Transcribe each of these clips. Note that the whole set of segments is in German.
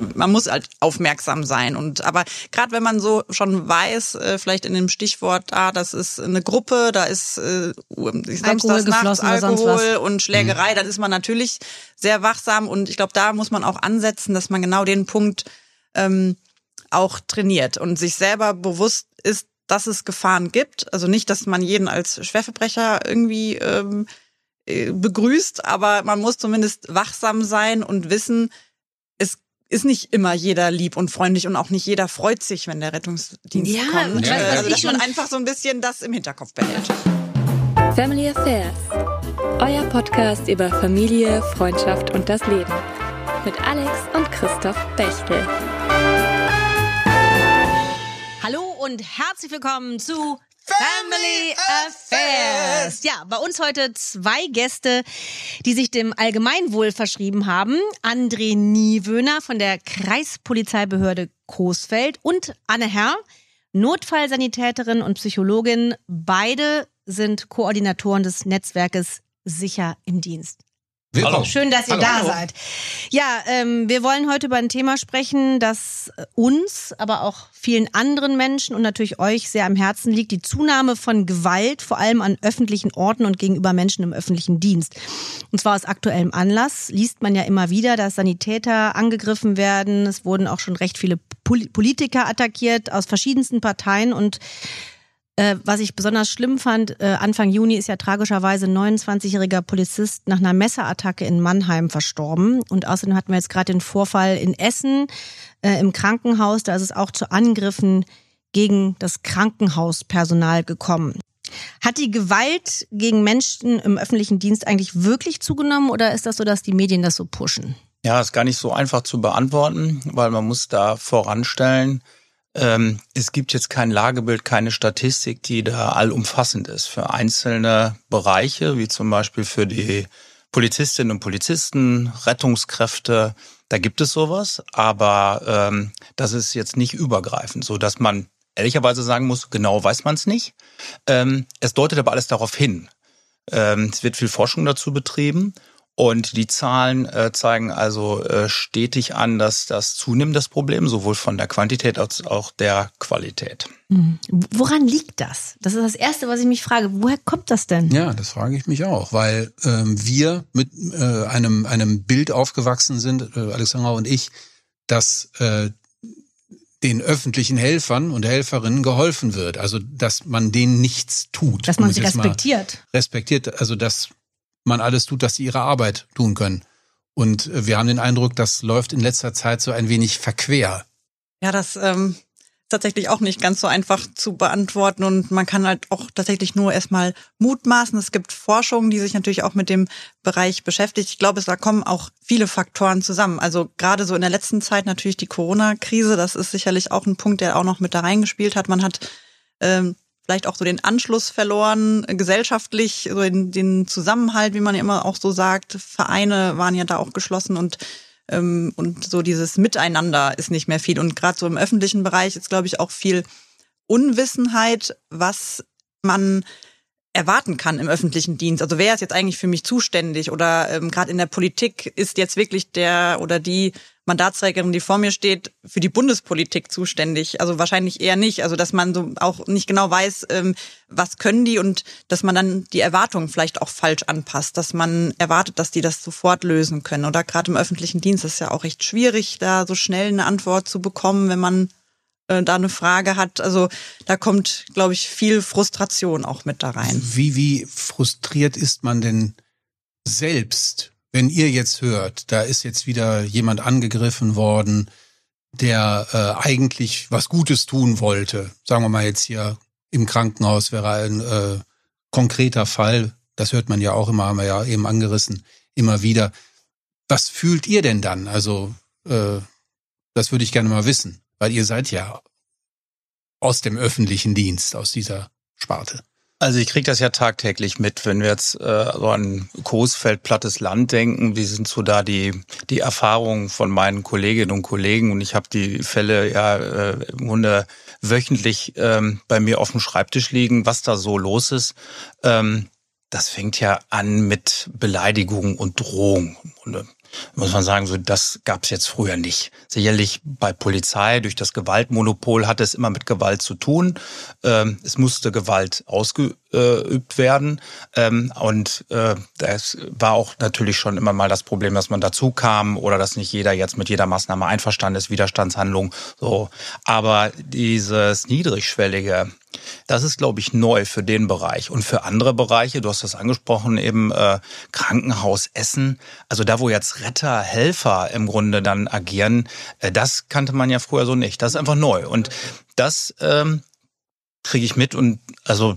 man muss halt aufmerksam sein. Aber gerade wenn man so schon weiß, vielleicht in dem Stichwort, das ist eine Gruppe, da ist samstags nachts Alkohol und Schlägerei, dann ist man natürlich sehr wachsam. Und ich glaube, da muss man auch ansetzen, dass man genau den Punkt auch trainiert und sich selber bewusst ist, dass es Gefahren gibt. Also nicht, dass man jeden als Schwerverbrecher irgendwie begrüßt, aber man muss zumindest wachsam sein und wissen, es ist nicht immer jeder lieb und freundlich und auch nicht jeder freut sich, wenn der Rettungsdienst kommt. Also dass man einfach so ein bisschen das im Hinterkopf behält. Family Affairs, euer Podcast über Familie, Freundschaft und das Leben. Mit Alex und Christoph Bechtel. Hallo und herzlich willkommen zu Family Affairs. Ja, bei uns heute 2 Gäste, die sich dem Allgemeinwohl verschrieben haben. André Niewöhner von der Kreispolizeibehörde Coesfeld und Anne Herr, Notfallsanitäterin und Psychologin. Beide sind Koordinatoren des Netzwerkes Sicher im Dienst. Hallo. Schön, dass ihr da seid. Ja, wir wollen heute über ein Thema sprechen, das uns, aber auch vielen anderen Menschen und natürlich euch sehr am Herzen liegt. Die Zunahme von Gewalt, vor allem an öffentlichen Orten und gegenüber Menschen im öffentlichen Dienst. Und zwar aus aktuellem Anlass liest man ja immer wieder, dass Sanitäter angegriffen werden. Es wurden auch schon recht viele Politiker attackiert aus verschiedensten Parteien und was ich besonders schlimm fand, Anfang Juni ist ja tragischerweise ein 29-jähriger Polizist nach einer Messerattacke in Mannheim verstorben. Und außerdem hatten wir jetzt gerade den Vorfall in Essen im Krankenhaus. Da ist es auch zu Angriffen gegen das Krankenhauspersonal gekommen. Hat die Gewalt gegen Menschen im öffentlichen Dienst eigentlich wirklich zugenommen oder ist das so, dass die Medien das so pushen? Ja, ist gar nicht so einfach zu beantworten, weil man muss da voranstellen, es gibt jetzt kein Lagebild, keine Statistik, die da allumfassend ist. Für einzelne Bereiche, wie zum Beispiel für die Polizistinnen und Polizisten, Rettungskräfte, da gibt es sowas. Aber das ist jetzt nicht übergreifend, so dass man ehrlicherweise sagen muss, genau weiß man es nicht. Es deutet aber alles darauf hin. Es wird viel Forschung dazu betrieben. Und die Zahlen zeigen also stetig an, dass das zunimmt, das Problem, sowohl von der Quantität als auch der Qualität. Woran liegt das? Das ist das Erste, was ich mich frage. Woher kommt das denn? Ja, das frage ich mich auch, weil wir mit einem Bild aufgewachsen sind, Alexandra und ich, dass den öffentlichen Helfern und Helferinnen geholfen wird. Also, dass man denen nichts tut. Dass man sie respektiert. Respektiert, also dass man alles tut, dass sie ihre Arbeit tun können. Und wir haben den Eindruck, das läuft in letzter Zeit so ein wenig verquer. Ja, das ist tatsächlich auch nicht ganz so einfach zu beantworten und man kann halt auch tatsächlich nur erstmal mutmaßen. Es gibt Forschung, die sich natürlich auch mit dem Bereich beschäftigt. Ich glaube, da kommen auch viele Faktoren zusammen. Also gerade so in der letzten Zeit natürlich die Corona-Krise, das ist sicherlich auch ein Punkt, der auch noch mit da reingespielt hat. Man hat vielleicht auch so den Anschluss verloren, gesellschaftlich, so den Zusammenhalt, wie man ja immer auch so sagt. Vereine waren ja da auch geschlossen und so dieses Miteinander ist nicht mehr viel. Und gerade so im öffentlichen Bereich ist, glaube ich, auch viel Unwissenheit, was man erwarten kann im öffentlichen Dienst. Also wer ist jetzt eigentlich für mich zuständig? Oder gerade in der Politik ist jetzt wirklich der oder die Mandatsträgerin, die vor mir steht, für die Bundespolitik zuständig? Also wahrscheinlich eher nicht. Also dass man so auch nicht genau weiß, was können die und dass man dann die Erwartungen vielleicht auch falsch anpasst, dass man erwartet, dass die das sofort lösen können. Oder gerade im öffentlichen Dienst ist es ja auch recht schwierig, da so schnell eine Antwort zu bekommen, wenn man da eine Frage hat. Also da kommt, glaube ich, viel Frustration auch mit da rein. Wie frustriert ist man denn selbst, wenn ihr jetzt hört, da ist jetzt wieder jemand angegriffen worden, der eigentlich was Gutes tun wollte. Sagen wir mal jetzt hier im Krankenhaus wäre ein konkreter Fall. Das hört man ja auch immer, haben wir ja eben angerissen, immer wieder. Was fühlt ihr denn dann? Also das würde ich gerne mal wissen. Weil ihr seid ja aus dem öffentlichen Dienst, aus dieser Sparte. Also ich kriege das ja tagtäglich mit, wenn wir jetzt so an Coesfeld, plattes Land denken. Wie sind so da die Erfahrungen von meinen Kolleginnen und Kollegen? Und ich habe die Fälle ja im Grunde wöchentlich bei mir auf dem Schreibtisch liegen, was da so los ist. Das fängt ja an mit Beleidigung und Drohung. muss man sagen, so das gab es jetzt früher nicht. Sicherlich bei Polizei durch das Gewaltmonopol hatte es immer mit Gewalt zu tun. Es musste Gewalt ausgeübt werden. Und das war auch natürlich schon immer mal das Problem, dass man dazu kam oder dass nicht jeder jetzt mit jeder Maßnahme einverstanden ist, Widerstandshandlung. So. Aber dieses Niedrigschwellige, das ist, glaube ich, neu für den Bereich. Und für andere Bereiche, du hast das angesprochen, eben Krankenhaus, Essen, also da, wo jetzt Retter, Helfer im Grunde dann agieren, das kannte man ja früher so nicht. Das ist einfach neu. Und das kriege ich mit. Und also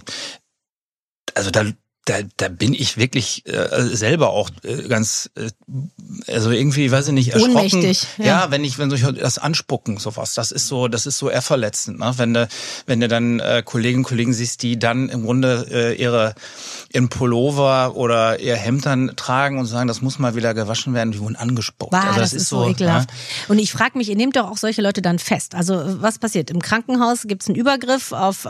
da bin ich wirklich selber auch ganz, also irgendwie, weiß ich nicht, erschrocken. Ohnmächtig, ja, wenn so das Anspucken, sowas, das ist so eher verletzend, ne? Wenn du dann Kolleginnen und Kollegen siehst, die dann im Grunde ihren Pullover oder ihr Hemd dann tragen und sagen, das muss mal wieder gewaschen werden, die wurden angespuckt. Wow, also das ist so ekelhaft. Ja? Und ich frage mich, ihr nehmt doch auch solche Leute dann fest. Also was passiert? Im Krankenhaus gibt es einen Übergriff auf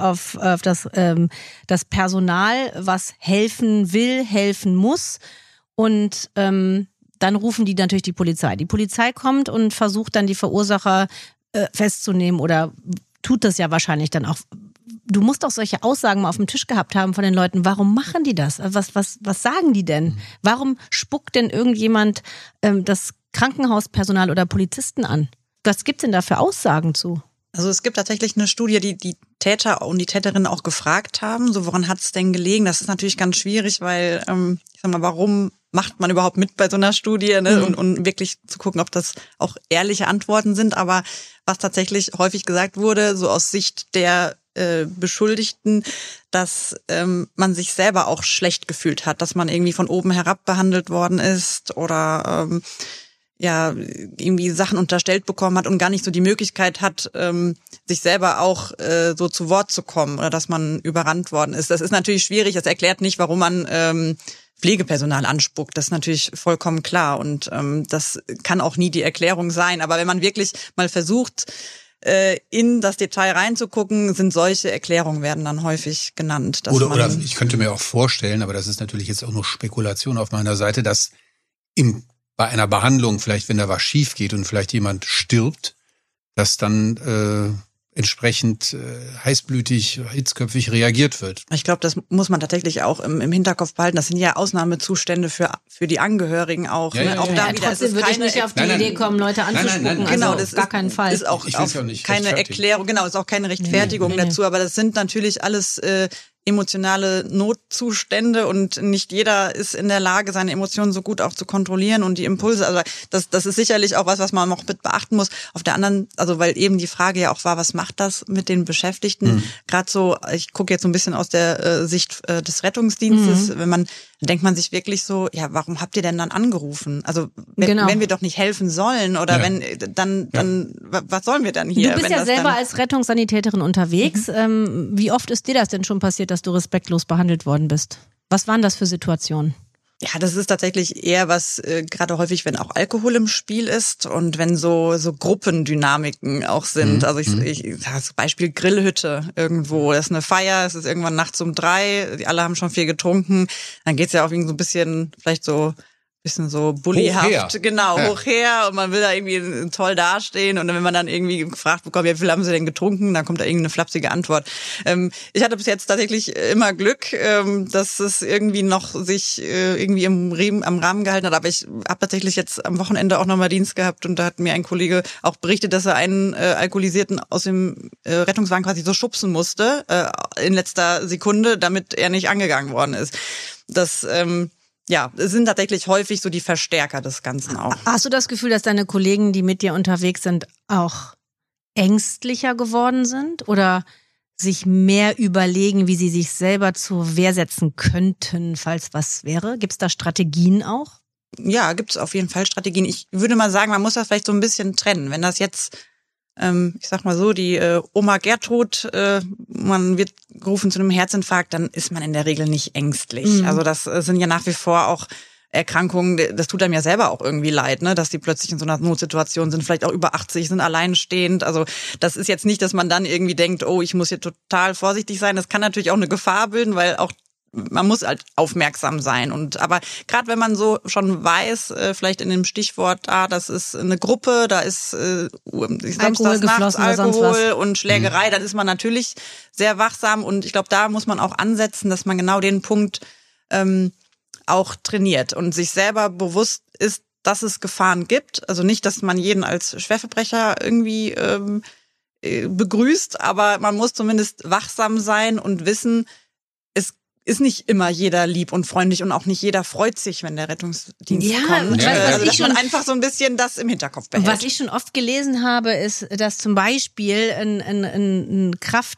das Personal, was helfen will, helfen muss. Und dann rufen die natürlich die Polizei. Die Polizei kommt und versucht dann die Verursacher festzunehmen oder tut das ja wahrscheinlich dann auch. Du musst doch solche Aussagen mal auf dem Tisch gehabt haben von den Leuten. Warum machen die das? Was sagen die denn? Warum spuckt denn irgendjemand das Krankenhauspersonal oder Polizisten an? Was gibt's denn da für Aussagen zu? Also es gibt tatsächlich eine Studie, die Täter und die Täterinnen auch gefragt haben, so woran hat es denn gelegen? Das ist natürlich ganz schwierig, weil, ich sag mal, warum macht man überhaupt mit bei so einer Studie, ne? Und wirklich zu gucken, ob das auch ehrliche Antworten sind. Aber was tatsächlich häufig gesagt wurde, so aus Sicht der Beschuldigten, dass man sich selber auch schlecht gefühlt hat, dass man irgendwie von oben herab behandelt worden ist oder irgendwie Sachen unterstellt bekommen hat und gar nicht so die Möglichkeit hat, sich selber auch so zu Wort zu kommen oder dass man überrannt worden ist. Das ist natürlich schwierig, das erklärt nicht, warum man Pflegepersonal anspuckt. Das ist natürlich vollkommen klar und das kann auch nie die Erklärung sein. Aber wenn man wirklich mal versucht, in das Detail reinzugucken, sind solche Erklärungen werden dann häufig genannt. Oder ich könnte mir auch vorstellen, aber das ist natürlich jetzt auch nur Spekulation auf meiner Seite, dass bei einer Behandlung, vielleicht wenn da was schief geht und vielleicht jemand stirbt, dass dann entsprechend heißblütig, hitzköpfig reagiert wird. Ich glaube, das muss man tatsächlich auch im Hinterkopf behalten. Das sind ja Ausnahmezustände für die Angehörigen auch. Ja, ne? Auch da wieder trotzdem würde ich nicht auf die Idee kommen, Leute anzuspucken. Nein. Genau, also das gar keinen Fall. Ist auch keine Erklärung, genau, ist auch keine Rechtfertigung dazu. Aber das sind natürlich alles emotionale Notzustände und nicht jeder ist in der Lage, seine Emotionen so gut auch zu kontrollieren und die Impulse. Also das ist sicherlich auch was man noch mit beachten muss. Auf der anderen, also weil eben die Frage ja auch war, was macht das mit den Beschäftigten? Gerade so, ich gucke jetzt so ein bisschen aus der Sicht des Rettungsdienstes, denkt man sich wirklich so, ja, warum habt ihr denn dann angerufen? Also wenn wir doch nicht helfen sollen oder was sollen wir dann hier? Du bist ja selber als Rettungssanitäterin unterwegs. Wie oft ist dir das denn schon passiert, dass du respektlos behandelt worden bist? Was waren das für Situationen? Ja, das ist tatsächlich eher was, gerade häufig, wenn auch Alkohol im Spiel ist und wenn so Gruppendynamiken auch sind. Also ich das Beispiel Grillhütte irgendwo. Das ist eine Feier, es ist irgendwann nachts um 3, die alle haben schon viel getrunken. Dann geht's ja auch irgendwie so ein bisschen, vielleicht so bisschen so bullyhaft, hoch her und man will da irgendwie toll dastehen und wenn man dann irgendwie gefragt bekommt, wie viel haben sie denn getrunken, dann kommt da irgendeine flapsige Antwort. Ich hatte bis jetzt tatsächlich immer Glück, dass es irgendwie noch sich irgendwie am Rahmen gehalten hat, aber ich habe tatsächlich jetzt am Wochenende auch nochmal Dienst gehabt und da hat mir ein Kollege auch berichtet, dass er einen Alkoholisierten aus dem Rettungswagen quasi so schubsen musste in letzter Sekunde, damit er nicht angegangen worden ist. Das es sind tatsächlich häufig so die Verstärker des Ganzen auch. Hast du das Gefühl, dass deine Kollegen, die mit dir unterwegs sind, auch ängstlicher geworden sind oder sich mehr überlegen, wie sie sich selber zur Wehr setzen könnten, falls was wäre? Gibt es da Strategien auch? Ja, gibt es auf jeden Fall Strategien. Ich würde mal sagen, man muss das vielleicht so ein bisschen trennen. Wenn das jetzt ich sag mal so, die Oma Gertrud, man wird gerufen zu einem Herzinfarkt, dann ist man in der Regel nicht ängstlich. Also das sind ja nach wie vor auch Erkrankungen, das tut einem ja selber auch irgendwie leid, ne, dass die plötzlich in so einer Notsituation sind, vielleicht auch über 80, sind alleinstehend. Also das ist jetzt nicht, dass man dann irgendwie denkt, oh, ich muss hier total vorsichtig sein. Das kann natürlich auch eine Gefahr bilden, weil auch man muss halt aufmerksam sein. Aber gerade wenn man so schon weiß, vielleicht in dem Stichwort, das ist eine Gruppe, da ist Alkohol geflossen oder sonst Alkohol und Schlägerei, dann ist man natürlich sehr wachsam. Und ich glaube, da muss man auch ansetzen, dass man genau den Punkt auch trainiert und sich selber bewusst ist, dass es Gefahren gibt. Also nicht, dass man jeden als Schwerverbrecher irgendwie begrüßt, aber man muss zumindest wachsam sein und wissen, es ist nicht immer jeder lieb und freundlich und auch nicht jeder freut sich, wenn der Rettungsdienst kommt. Also dass man einfach so ein bisschen das im Hinterkopf behält. Was ich schon oft gelesen habe, ist, dass zum Beispiel ein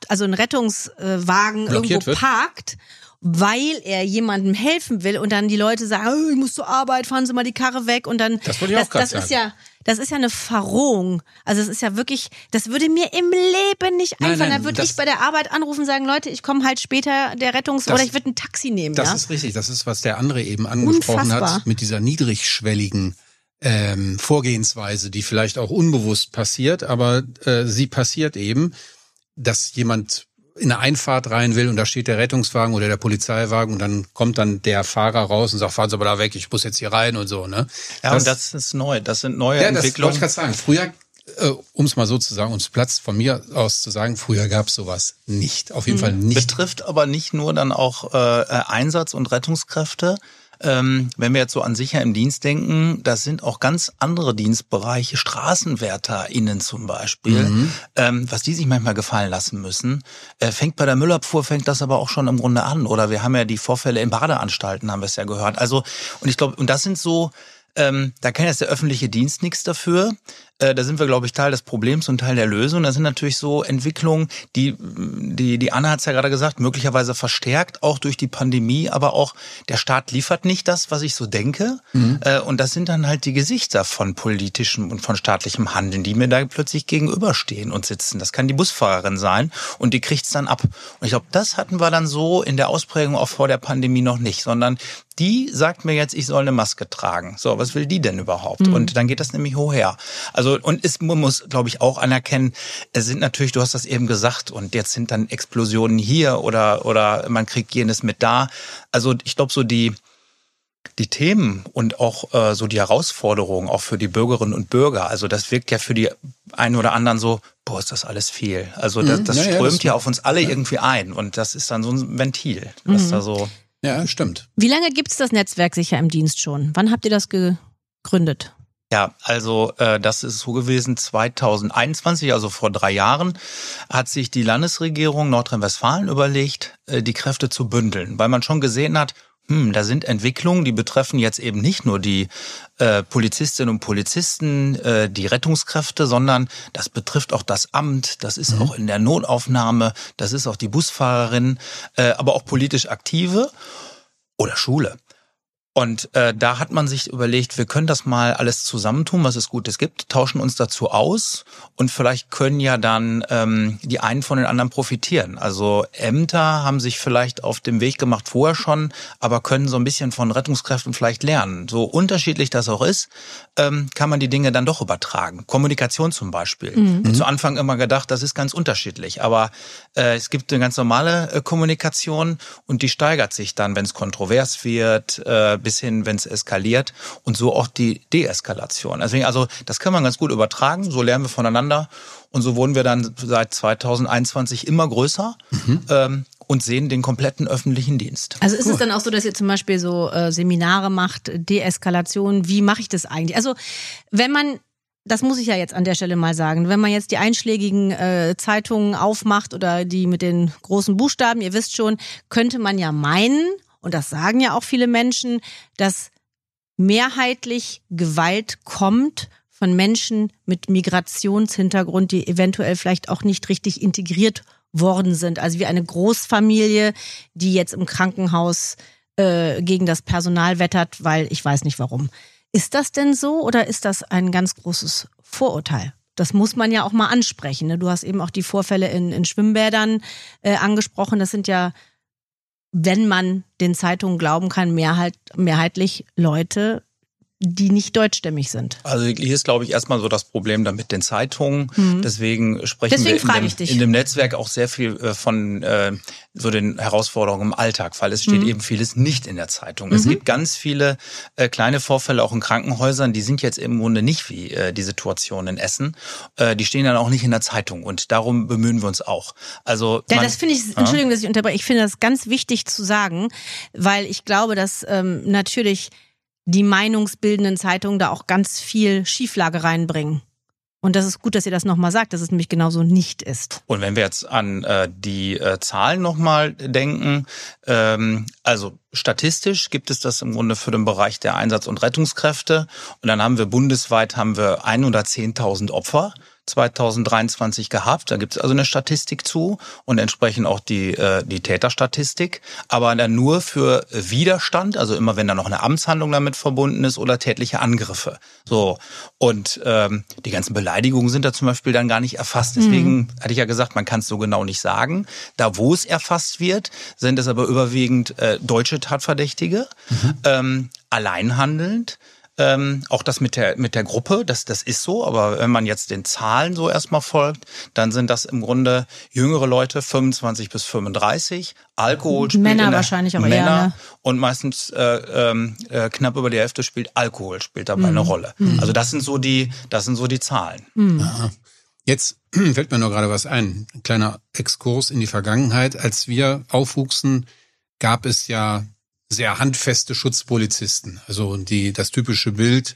Rettungswagen irgendwo parkt, weil er jemandem helfen will und dann die Leute sagen, oh, ich muss zur Arbeit, fahren Sie mal die Karre weg und dann das wollte ich auch gerade sagen. Das ist ja eine Verrohung. Also es ist ja wirklich, das würde mir im Leben nicht einfallen. Da würde ich bei der Arbeit anrufen und sagen, Leute, ich komme halt später oder ich würde ein Taxi nehmen. Das ist richtig. Das ist, was der André eben angesprochen hat, mit dieser niedrigschwelligen Vorgehensweise, die vielleicht auch unbewusst passiert, aber sie passiert eben, dass jemand in eine Einfahrt rein will und da steht der Rettungswagen oder der Polizeiwagen und dann kommt dann der Fahrer raus und sagt, fahren Sie aber da weg, ich muss jetzt hier rein und so, ne? Ja, und das ist neu, das sind neue Entwicklungen. Das wollte ich gerade sagen. Früher, um es mal so zu sagen, um es Platz von mir aus zu sagen, früher gab es sowas nicht, auf jeden Fall nicht. Betrifft aber nicht nur dann auch Einsatz- und Rettungskräfte. Wenn wir jetzt so an sicher im Dienst denken, das sind auch ganz andere Dienstbereiche, StraßenwärterInnen zum Beispiel, was die sich manchmal gefallen lassen müssen. Fängt bei der Müllabfuhr, fängt das aber auch schon im Grunde an. Oder wir haben ja die Vorfälle in Badeanstalten, haben wir es ja gehört. Also, und ich glaube, und das sind so, da kann jetzt der öffentliche Dienst nichts dafür. Da sind wir, glaube ich, Teil des Problems und Teil der Lösung. Das sind natürlich so Entwicklungen, die Anna hat es ja gerade gesagt, möglicherweise verstärkt, auch durch die Pandemie, aber auch der Staat liefert nicht das, was ich so denke. Und das sind dann halt die Gesichter von politischem und von staatlichem Handeln, die mir da plötzlich gegenüberstehen und sitzen. Das kann die Busfahrerin sein und die kriegt's dann ab. Und ich glaube, das hatten wir dann so in der Ausprägung auch vor der Pandemie noch nicht, sondern die sagt mir jetzt, ich soll eine Maske tragen. So, was will die denn überhaupt? Und dann geht das nämlich hoch her. Also, und man muss, glaube ich, auch anerkennen, es sind natürlich, du hast das eben gesagt, und jetzt sind dann Explosionen hier oder man kriegt jenes mit da. Also ich glaube, so die Themen und auch so die Herausforderungen auch für die Bürgerinnen und Bürger, also das wirkt ja für die einen oder anderen so, boah, ist das alles viel. Also das strömt ja auf uns alle irgendwie ein und das ist dann so ein Ventil, was da so... Ja, stimmt. Wie lange gibt's das Netzwerk Sicher im Dienst schon? Wann habt ihr das gegründet? Ja, also das ist so gewesen, 2021, also vor 3 Jahren, hat sich die Landesregierung Nordrhein-Westfalen überlegt, die Kräfte zu bündeln, weil man schon gesehen hat, da sind Entwicklungen, die betreffen jetzt eben nicht nur die Polizistinnen und Polizisten, die Rettungskräfte, sondern das betrifft auch das Amt, das ist auch in der Notaufnahme, das ist auch die Busfahrerin, aber auch politisch Aktive oder Schule. Und da hat man sich überlegt, wir können das mal alles zusammentun, was es Gutes gibt, tauschen uns dazu aus und vielleicht können ja dann die einen von den anderen profitieren. Also Ämter haben sich vielleicht auf dem Weg gemacht vorher schon, aber können so ein bisschen von Rettungskräften vielleicht lernen. So unterschiedlich das auch ist, kann man die Dinge dann doch übertragen. Kommunikation zum Beispiel. Zu Anfang immer gedacht, das ist ganz unterschiedlich, aber es gibt eine ganz normale Kommunikation und die steigert sich dann, wenn es kontrovers wird, bis hin, wenn es eskaliert und so auch die Deeskalation. Also das kann man ganz gut übertragen, so lernen wir voneinander und so wurden wir dann seit 2021 immer größer und sehen den kompletten öffentlichen Dienst. Also ist es dann auch so, dass ihr zum Beispiel so Seminare macht, Deeskalation, wie mache ich das eigentlich? Also wenn man, das muss ich ja jetzt an der Stelle mal sagen, wenn man jetzt die einschlägigen Zeitungen aufmacht oder die mit den großen Buchstaben, ihr wisst schon, könnte man ja meinen, und das sagen ja auch viele Menschen, dass mehrheitlich Gewalt kommt von Menschen mit Migrationshintergrund, die eventuell vielleicht auch nicht richtig integriert worden sind. Also wie eine Großfamilie, die jetzt im Krankenhaus gegen das Personal wettert, weil ich weiß nicht warum. Ist das denn so oder ist das ein ganz großes Vorurteil? Das muss man ja auch mal ansprechen. Ne? Du hast eben auch die Vorfälle in Schwimmbädern angesprochen. Das sind ja, wenn man den Zeitungen glauben kann, mehrheitlich Leute, die nicht deutschstämmig sind? Also hier ist, glaube ich, erstmal so das Problem dann mit den Zeitungen. Deswegen sprechen wir in dem Netzwerk auch sehr viel von so den Herausforderungen im Alltag, weil es steht eben vieles nicht in der Zeitung. Es gibt ganz viele kleine Vorfälle auch in Krankenhäusern, die sind jetzt im Grunde nicht wie die Situation in Essen. Die stehen dann auch nicht in der Zeitung und darum bemühen wir uns auch. Also ja, das finde ich, Entschuldigung, dass ich unterbreche, ich finde das ganz wichtig zu sagen, weil ich glaube, dass natürlich die meinungsbildenden Zeitungen da auch ganz viel Schieflage reinbringen. Und das ist gut, dass ihr das nochmal sagt, dass es nämlich genauso nicht ist. Und wenn wir jetzt an die Zahlen nochmal denken, also statistisch gibt es das im Grunde für den Bereich der Einsatz- und Rettungskräfte. Und dann haben wir bundesweit 110.000 Opfer 2023 gehabt. Da gibt es also eine Statistik zu und entsprechend auch die Täterstatistik. Aber dann nur für Widerstand, also immer wenn da noch eine Amtshandlung damit verbunden ist oder tätliche Angriffe. So. Und die ganzen Beleidigungen sind da zum Beispiel dann gar nicht erfasst. Deswegen hatte ich ja gesagt, man kann es so genau nicht sagen. Da, wo es erfasst wird, sind es aber überwiegend deutsche Tatverdächtige, alleinhandelnd. Auch das mit der Gruppe, das ist so, aber wenn man jetzt den Zahlen so erstmal folgt, dann sind das im Grunde jüngere Leute, 25 bis 35, Alkohol spielt Männer wahrscheinlich auch eher, ne? Und meistens knapp über die Hälfte Alkohol spielt dabei eine Rolle. Also das sind so die Zahlen. Ja. Jetzt fällt mir nur gerade was ein, ein kleiner Exkurs in die Vergangenheit. Als wir aufwuchsen, gab es ja sehr handfeste Schutzpolizisten. Also das typische Bild,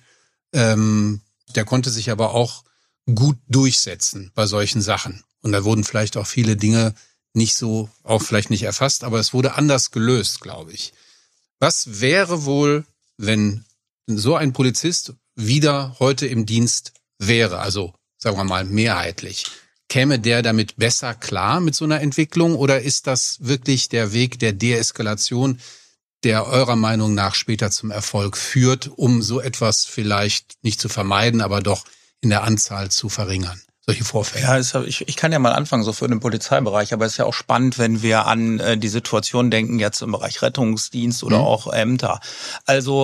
der konnte sich aber auch gut durchsetzen bei solchen Sachen. Und da wurden vielleicht auch viele Dinge vielleicht nicht erfasst, aber es wurde anders gelöst, glaube ich. Was wäre wohl, wenn so ein Polizist wieder heute im Dienst wäre, also sagen wir mal mehrheitlich? Käme der damit besser klar mit so einer Entwicklung oder ist das wirklich der Weg der Deeskalation, der eurer Meinung nach später zum Erfolg führt, um so etwas vielleicht nicht zu vermeiden, aber doch in der Anzahl zu verringern, solche Vorfälle? Ja, ich kann ja mal anfangen, so für den Polizeibereich, aber es ist ja auch spannend, wenn wir an die Situation denken, jetzt im Bereich Rettungsdienst oder auch Ämter. Also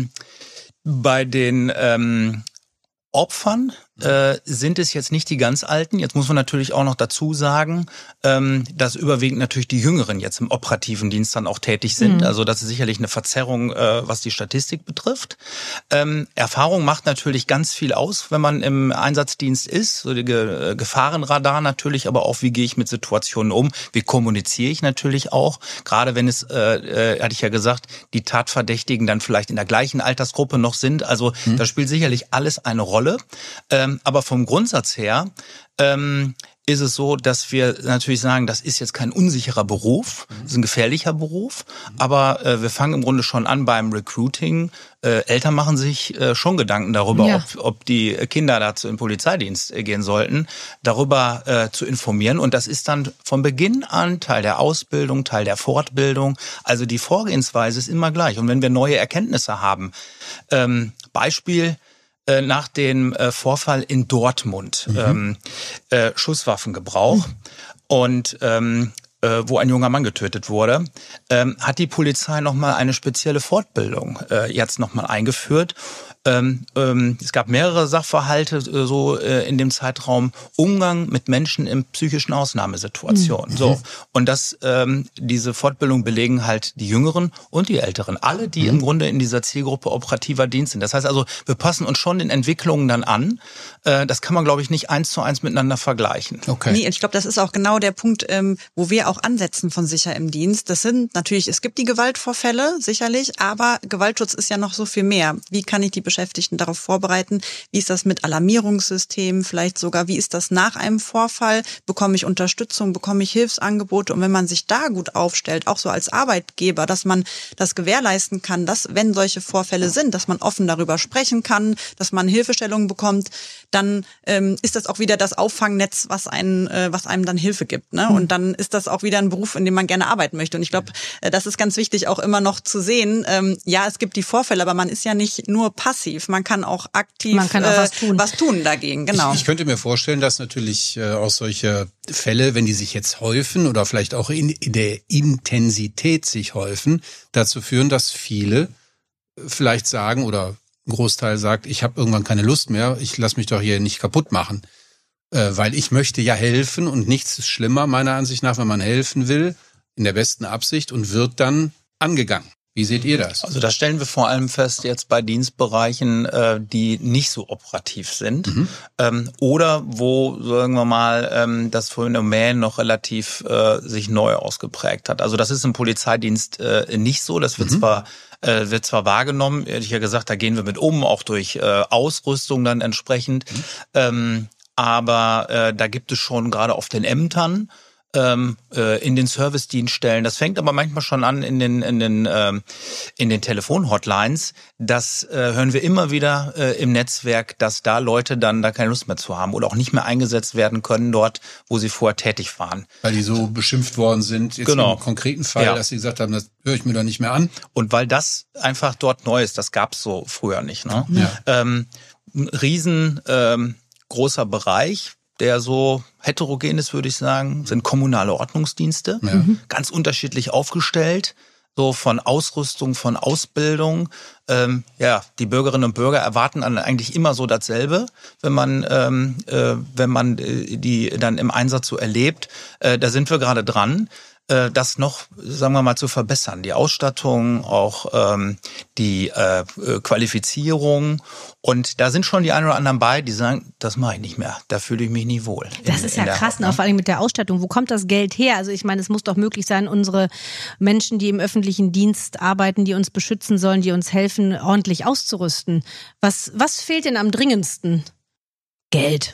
bei den Opfern sind es jetzt nicht die ganz Alten. Jetzt muss man natürlich auch noch dazu sagen, dass überwiegend natürlich die Jüngeren jetzt im operativen Dienst dann auch tätig sind. Also das ist sicherlich eine Verzerrung, was die Statistik betrifft. Erfahrung macht natürlich ganz viel aus, wenn man im Einsatzdienst ist. So die Gefahrenradar natürlich, aber auch, wie gehe ich mit Situationen um? Wie kommuniziere ich natürlich auch? Gerade wenn es, hatte ich ja gesagt, die Tatverdächtigen dann vielleicht in der gleichen Altersgruppe noch sind. Also da spielt sicherlich alles eine Rolle. Aber vom Grundsatz her ist es so, dass wir natürlich sagen, das ist jetzt kein unsicherer Beruf, das ist ein gefährlicher Beruf, aber wir fangen im Grunde schon an beim Recruiting. Eltern machen sich schon Gedanken darüber, ob die Kinder dazu in den Polizeidienst gehen sollten, darüber zu informieren. Und das ist dann von Beginn an Teil der Ausbildung, Teil der Fortbildung. Also die Vorgehensweise ist immer gleich. Und wenn wir neue Erkenntnisse haben, Beispiel, nach dem Vorfall in Dortmund, Schusswaffengebrauch und wo ein junger Mann getötet wurde, hat die Polizei nochmal eine spezielle Fortbildung jetzt nochmal eingeführt. Es gab mehrere Sachverhalte in dem Zeitraum, Umgang mit Menschen in psychischen Ausnahmesituationen. So. Und diese Fortbildung belegen halt die Jüngeren und die Älteren, alle, die im Grunde in dieser Zielgruppe operativer Dienst sind. Das heißt also, wir passen uns schon den Entwicklungen dann an. Das kann man, glaube ich, nicht 1:1 miteinander vergleichen. Okay. Nee, ich glaube, das ist auch genau der Punkt, wo wir auch ansetzen von sicher im Dienst. Das sind natürlich, es gibt die Gewaltvorfälle, sicherlich, aber Gewaltschutz ist ja noch so viel mehr. Wie kann ich die Beschäftigten darauf vorbereiten? Wie ist das mit Alarmierungssystemen? Vielleicht sogar, wie ist das nach einem Vorfall? Bekomme ich Unterstützung? Bekomme ich Hilfsangebote? Und wenn man sich da gut aufstellt, auch so als Arbeitgeber, dass man das gewährleisten kann, dass, wenn solche Vorfälle sind, dass man offen darüber sprechen kann, dass man Hilfestellungen bekommt, dann ist das auch wieder das Auffangnetz, was einem dann Hilfe gibt, ne? Und dann ist das auch wieder ein Beruf, in dem man gerne arbeiten möchte. Und ich glaube, das ist ganz wichtig, auch immer noch zu sehen. Ja, es gibt die Vorfälle, aber man ist ja nicht nur passiv. Man kann auch aktiv was tun dagegen. Genau. Ich könnte mir vorstellen, dass natürlich auch solche Fälle, wenn die sich jetzt häufen oder vielleicht auch in der Intensität sich häufen, dazu führen, dass viele vielleicht sagen oder ein Großteil sagt, ich habe irgendwann keine Lust mehr, ich lasse mich doch hier nicht kaputt machen. Weil ich möchte ja helfen und nichts ist schlimmer, meiner Ansicht nach, wenn man helfen will, in der besten Absicht und wird dann angegangen. Wie seht ihr das? Also da stellen wir vor allem fest, jetzt bei Dienstbereichen, die nicht so operativ sind, oder wo, sagen wir mal, das Phänomen noch relativ sich neu ausgeprägt hat. Also das ist im Polizeidienst nicht so. Das wird zwar wahrgenommen, hätte ich ja gesagt, da gehen wir mit um, auch durch Ausrüstung dann entsprechend. Aber da gibt es schon gerade auf den Ämtern, in den Servicedienststellen. Das fängt aber manchmal schon an in den Telefonhotlines. Das hören wir immer wieder im Netzwerk, dass da Leute dann da keine Lust mehr zu haben oder auch nicht mehr eingesetzt werden können dort, wo sie vorher tätig waren. Weil die so beschimpft worden sind, jetzt im konkreten Fall, dass sie gesagt haben, das höre ich mir doch nicht mehr an. Und weil das einfach dort neu ist, das gab's so früher nicht. Ne? Ja. Ein riesen großer Bereich, der so heterogen ist, würde ich sagen, sind kommunale Ordnungsdienste. Ja. Ganz unterschiedlich aufgestellt, so von Ausrüstung, von Ausbildung. Die Bürgerinnen und Bürger erwarten dann eigentlich immer so dasselbe, wenn man die dann im Einsatz so erlebt. Da sind wir gerade dran, das noch, sagen wir mal, zu verbessern. Die Ausstattung, auch die Qualifizierung. Und da sind schon die einen oder anderen bei, die sagen, das mache ich nicht mehr. Da fühle ich mich nie wohl. Das ist ja krass, vor allem mit der Ausstattung. Wo kommt das Geld her? Also ich meine, es muss doch möglich sein, unsere Menschen, die im öffentlichen Dienst arbeiten, die uns beschützen sollen, die uns helfen, ordentlich auszurüsten. Was fehlt denn am dringendsten? Geld.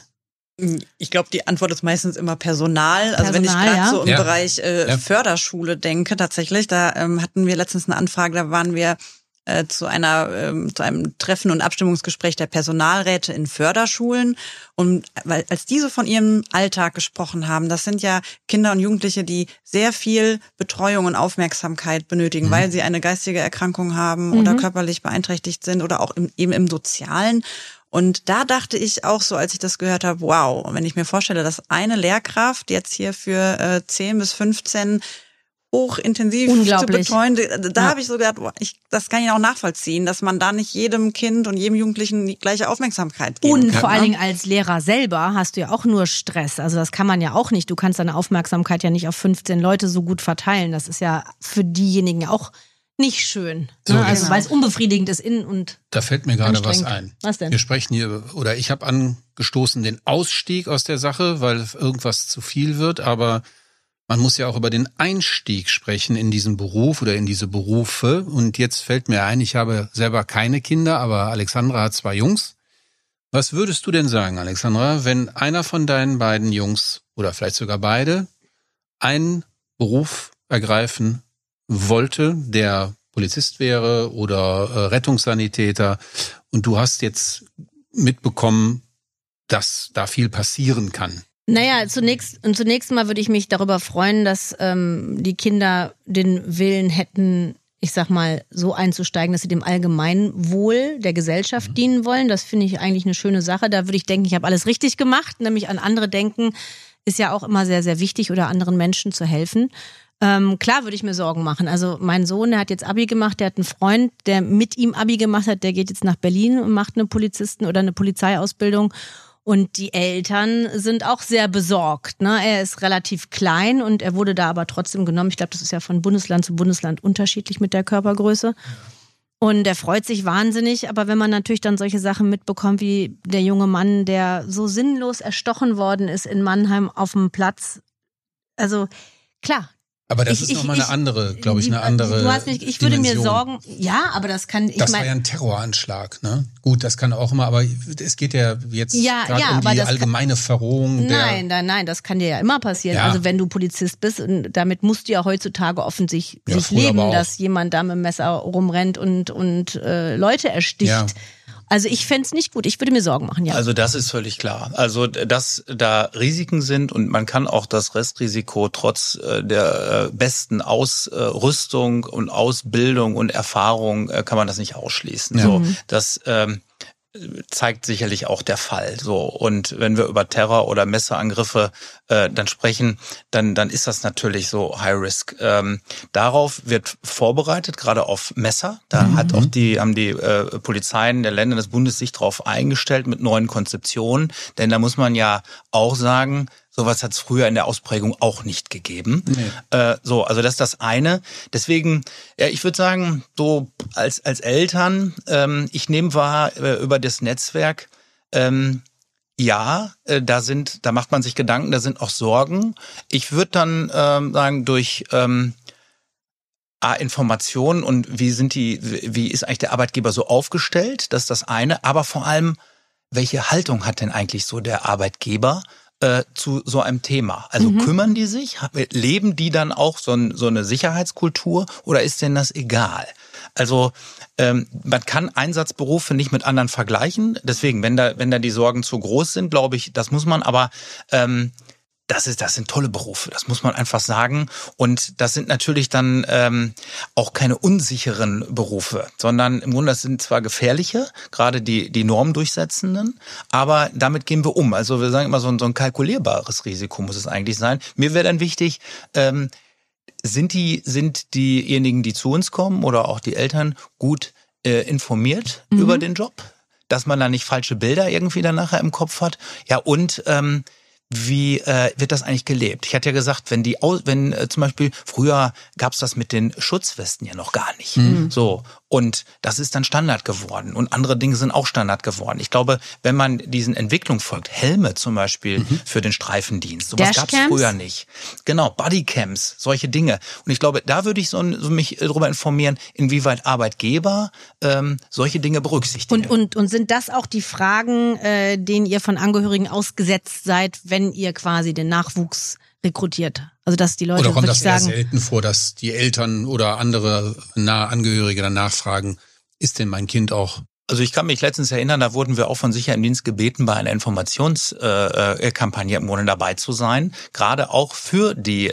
Ich glaube, die Antwort ist meistens immer Personal. Also wenn ich gerade so im Bereich Förderschule denke, tatsächlich, da hatten wir letztens eine Anfrage, da waren wir zu einem Treffen und Abstimmungsgespräch der Personalräte in Förderschulen. Und als diese von ihrem Alltag gesprochen haben, das sind ja Kinder und Jugendliche, die sehr viel Betreuung und Aufmerksamkeit benötigen, weil sie eine geistige Erkrankung haben oder körperlich beeinträchtigt sind oder auch eben im Sozialen. Und da dachte ich auch so, als ich das gehört habe, wow, wenn ich mir vorstelle, dass eine Lehrkraft jetzt hier für 10 bis 15 hochintensiv zu betreuen, da habe ich so gedacht, boah, das kann ich auch nachvollziehen, dass man da nicht jedem Kind und jedem Jugendlichen die gleiche Aufmerksamkeit geben kann. Und vor allen Dingen als Lehrer selber hast du ja auch nur Stress. Also das kann man ja auch nicht. Du kannst deine Aufmerksamkeit ja nicht auf 15 Leute so gut verteilen. Das ist ja für diejenigen auch nicht schön. So, also weil es unbefriedigend ist und da fällt mir gerade was ein. Was denn? Wir sprechen hier, oder ich habe angestoßen den Ausstieg aus der Sache, weil irgendwas zu viel wird, aber man muss ja auch über den Einstieg sprechen in diesen Beruf oder in diese Berufe. Und jetzt fällt mir ein, ich habe selber keine Kinder, aber Alexandra hat 2 Jungs. Was würdest du denn sagen, Alexandra, wenn einer von deinen beiden Jungs oder vielleicht sogar beide einen Beruf ergreifen wollte, der Polizist wäre oder Rettungssanitäter, und du hast jetzt mitbekommen, dass da viel passieren kann? Naja, zunächst mal würde ich mich darüber freuen, dass die Kinder den Willen hätten, ich sag mal, so einzusteigen, dass sie dem Allgemeinwohl der Gesellschaft dienen wollen. Das finde ich eigentlich eine schöne Sache. Da würde ich denken, ich habe alles richtig gemacht. Nämlich an andere denken ist ja auch immer sehr, sehr wichtig, oder anderen Menschen zu helfen. Klar würde ich mir Sorgen machen. Also mein Sohn, der hat jetzt Abi gemacht, der hat einen Freund, der mit ihm Abi gemacht hat, der geht jetzt nach Berlin und macht eine Polizisten- oder eine Polizeiausbildung. Und die Eltern sind auch sehr besorgt. Ne? Er ist relativ klein und er wurde da aber trotzdem genommen. Ich glaube, das ist ja von Bundesland zu Bundesland unterschiedlich mit der Körpergröße. Und er freut sich wahnsinnig. Aber wenn man natürlich dann solche Sachen mitbekommt, wie der junge Mann, der so sinnlos erstochen worden ist in Mannheim auf dem Platz. Also klar. Aber das ist nochmal eine andere, glaube ich, eine andere ich würde mir Sorgen, ja, aber das kann, das war ja ein Terroranschlag, ne? Gut, das kann auch immer, aber es geht ja jetzt gerade um die allgemeine Verrohung. Nein, das kann dir ja immer passieren. Ja. Also wenn du Polizist bist, und damit musst du ja heutzutage offensichtlich leben, dass jemand da mit dem Messer rumrennt und Leute ersticht. Ja. Also ich fänd's nicht gut, ich würde mir Sorgen machen, ja. Also das ist völlig klar. Also dass da Risiken sind und man kann auch das Restrisiko trotz der besten Ausrüstung und Ausbildung und Erfahrung kann man das nicht ausschließen. Ja. So, das zeigt sicherlich auch der Fall. So, und wenn wir über Terror oder Messerangriffe dann sprechen, dann ist das natürlich so High Risk. Darauf wird vorbereitet, gerade auf Messer. Da haben die Polizeien der Länder des Bundes sich drauf eingestellt mit neuen Konzeptionen. Denn da muss man ja auch sagen, sowas hat es früher in der Ausprägung auch nicht gegeben. Nee. Also das ist das eine. Deswegen, ja, ich würde sagen, so als Eltern, ich nehme wahr über das Netzwerk, da macht man sich Gedanken, da sind auch Sorgen. Ich würde dann sagen, durch Informationen und wie ist eigentlich der Arbeitgeber so aufgestellt, das ist das eine, aber vor allem, welche Haltung hat denn eigentlich so der Arbeitgeber zu so einem Thema? Also kümmern die sich? Leben die dann auch so eine Sicherheitskultur oder ist denn das egal? Also man kann Einsatzberufe nicht mit anderen vergleichen. Deswegen, wenn da die Sorgen zu groß sind, glaube ich, das muss man aber das sind tolle Berufe, das muss man einfach sagen. Und das sind natürlich dann auch keine unsicheren Berufe, sondern im Grunde das sind zwar gefährliche, gerade die Normdurchsetzenden, aber damit gehen wir um. Also wir sagen immer, so ein kalkulierbares Risiko muss es eigentlich sein. Mir wäre dann wichtig, sind diejenigen, die zu uns kommen oder auch die Eltern gut informiert über den Job, dass man da nicht falsche Bilder irgendwie dann nachher im Kopf hat. Ja, und wie wird das eigentlich gelebt? Ich hatte ja gesagt, wenn zum Beispiel früher gab's das mit den Schutzwesten ja noch gar nicht. So, und das ist dann Standard geworden und andere Dinge sind auch Standard geworden. Ich glaube, wenn man diesen Entwicklungen folgt, Helme zum Beispiel für den Streifendienst, sowas gab's früher nicht. Genau, Bodycams, solche Dinge. Und ich glaube, da würde ich mich darüber informieren, inwieweit Arbeitgeber solche Dinge berücksichtigen. Und sind das auch die Fragen, denen ihr von Angehörigen ausgesetzt seid, wenn ihr quasi den Nachwuchs rekrutiert? Also dass die Leute oder kommt wirklich das eher sagen, selten vor, dass die Eltern oder andere nahe Angehörige dann nachfragen, ist denn mein Kind auch? Also ich kann mich letztens erinnern, da wurden wir auch von Sicher im Dienst gebeten, bei einer Informationskampagne im Grunde dabei zu sein, gerade auch für die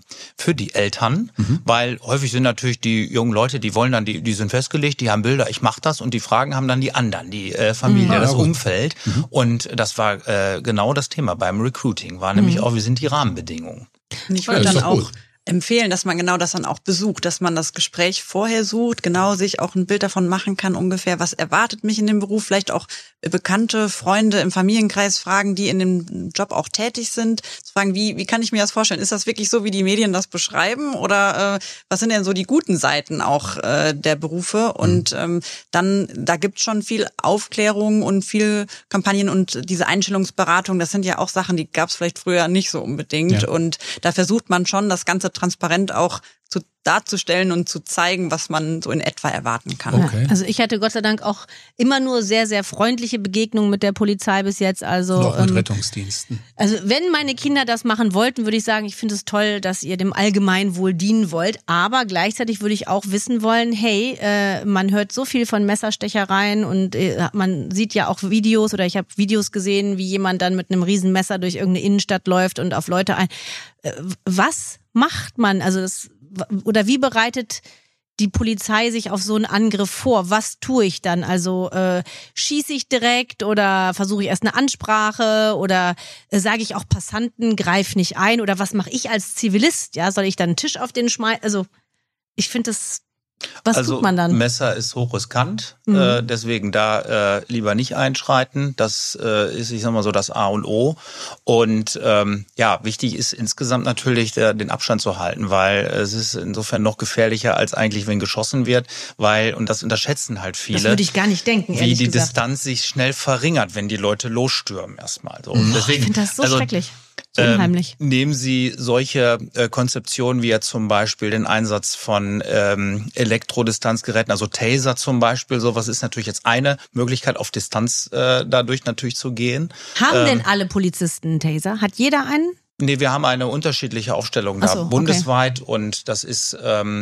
Eltern, weil häufig sind natürlich die jungen Leute, die wollen dann, die sind festgelegt, die haben Bilder, ich mache das und die Fragen haben dann die anderen, die Familie, das Umfeld und das war genau das Thema beim Recruiting, war nämlich auch, wie sind die Rahmenbedingungen. Ich würde dann auch empfehlen, dass man genau das dann auch besucht, dass man das Gespräch vorher sucht, genau sich auch ein Bild davon machen kann, ungefähr, was erwartet mich in dem Beruf, vielleicht auch bekannte Freunde im Familienkreis fragen, die in dem Job auch tätig sind, zu fragen, wie kann ich mir das vorstellen? Ist das wirklich so, wie die Medien das beschreiben oder was sind denn so die guten Seiten auch der Berufe? Und dann, da gibt's schon viel Aufklärung und viel Kampagnen und diese Einstellungsberatung, das sind ja auch Sachen, die gab's vielleicht früher nicht so unbedingt und da versucht man schon, das Ganze transparent auch darzustellen und zu zeigen, was man so in etwa erwarten kann. Okay. Also ich hatte Gott sei Dank auch immer nur sehr, sehr freundliche Begegnungen mit der Polizei bis jetzt. Also und auch mit Rettungsdiensten. Also wenn meine Kinder das machen wollten, würde ich sagen, ich finde es toll, dass ihr dem Allgemeinwohl dienen wollt. Aber gleichzeitig würde ich auch wissen wollen, hey, man hört so viel von Messerstechereien und man sieht ja auch Videos oder ich habe Videos gesehen, wie jemand dann mit einem Riesenmesser durch irgendeine Innenstadt läuft und auf Leute was macht man? Also oder wie bereitet die Polizei sich auf so einen Angriff vor? Was tue ich dann? Also schieße ich direkt oder versuche ich erst eine Ansprache oder sage ich auch Passanten, greif nicht ein oder was mache ich als Zivilist? Ja, soll ich dann einen Tisch auf den schmeißen? Also ich finde das. Was tut man dann? Messer ist hochriskant, deswegen da lieber nicht einschreiten. Das ist, ich sag mal so, das A und O. Und wichtig ist insgesamt natürlich den Abstand zu halten, weil es ist insofern noch gefährlicher als eigentlich, wenn geschossen wird, und das unterschätzen halt viele. Das würde ich gar nicht denken, ehrlich gesagt. Wie die Distanz sich schnell verringert, wenn die Leute losstürmen erstmal. So. Deswegen, ich finde das so schrecklich. So unheimlich. Nehmen Sie solche Konzeptionen wie ja zum Beispiel den Einsatz von Elektrodistanzgeräten, also Taser zum Beispiel, sowas ist natürlich jetzt eine Möglichkeit, auf Distanz dadurch natürlich zu gehen. Haben denn alle Polizisten einen Taser? Hat jeder einen? Nee, wir haben eine unterschiedliche Aufstellung da bundesweit und das ist,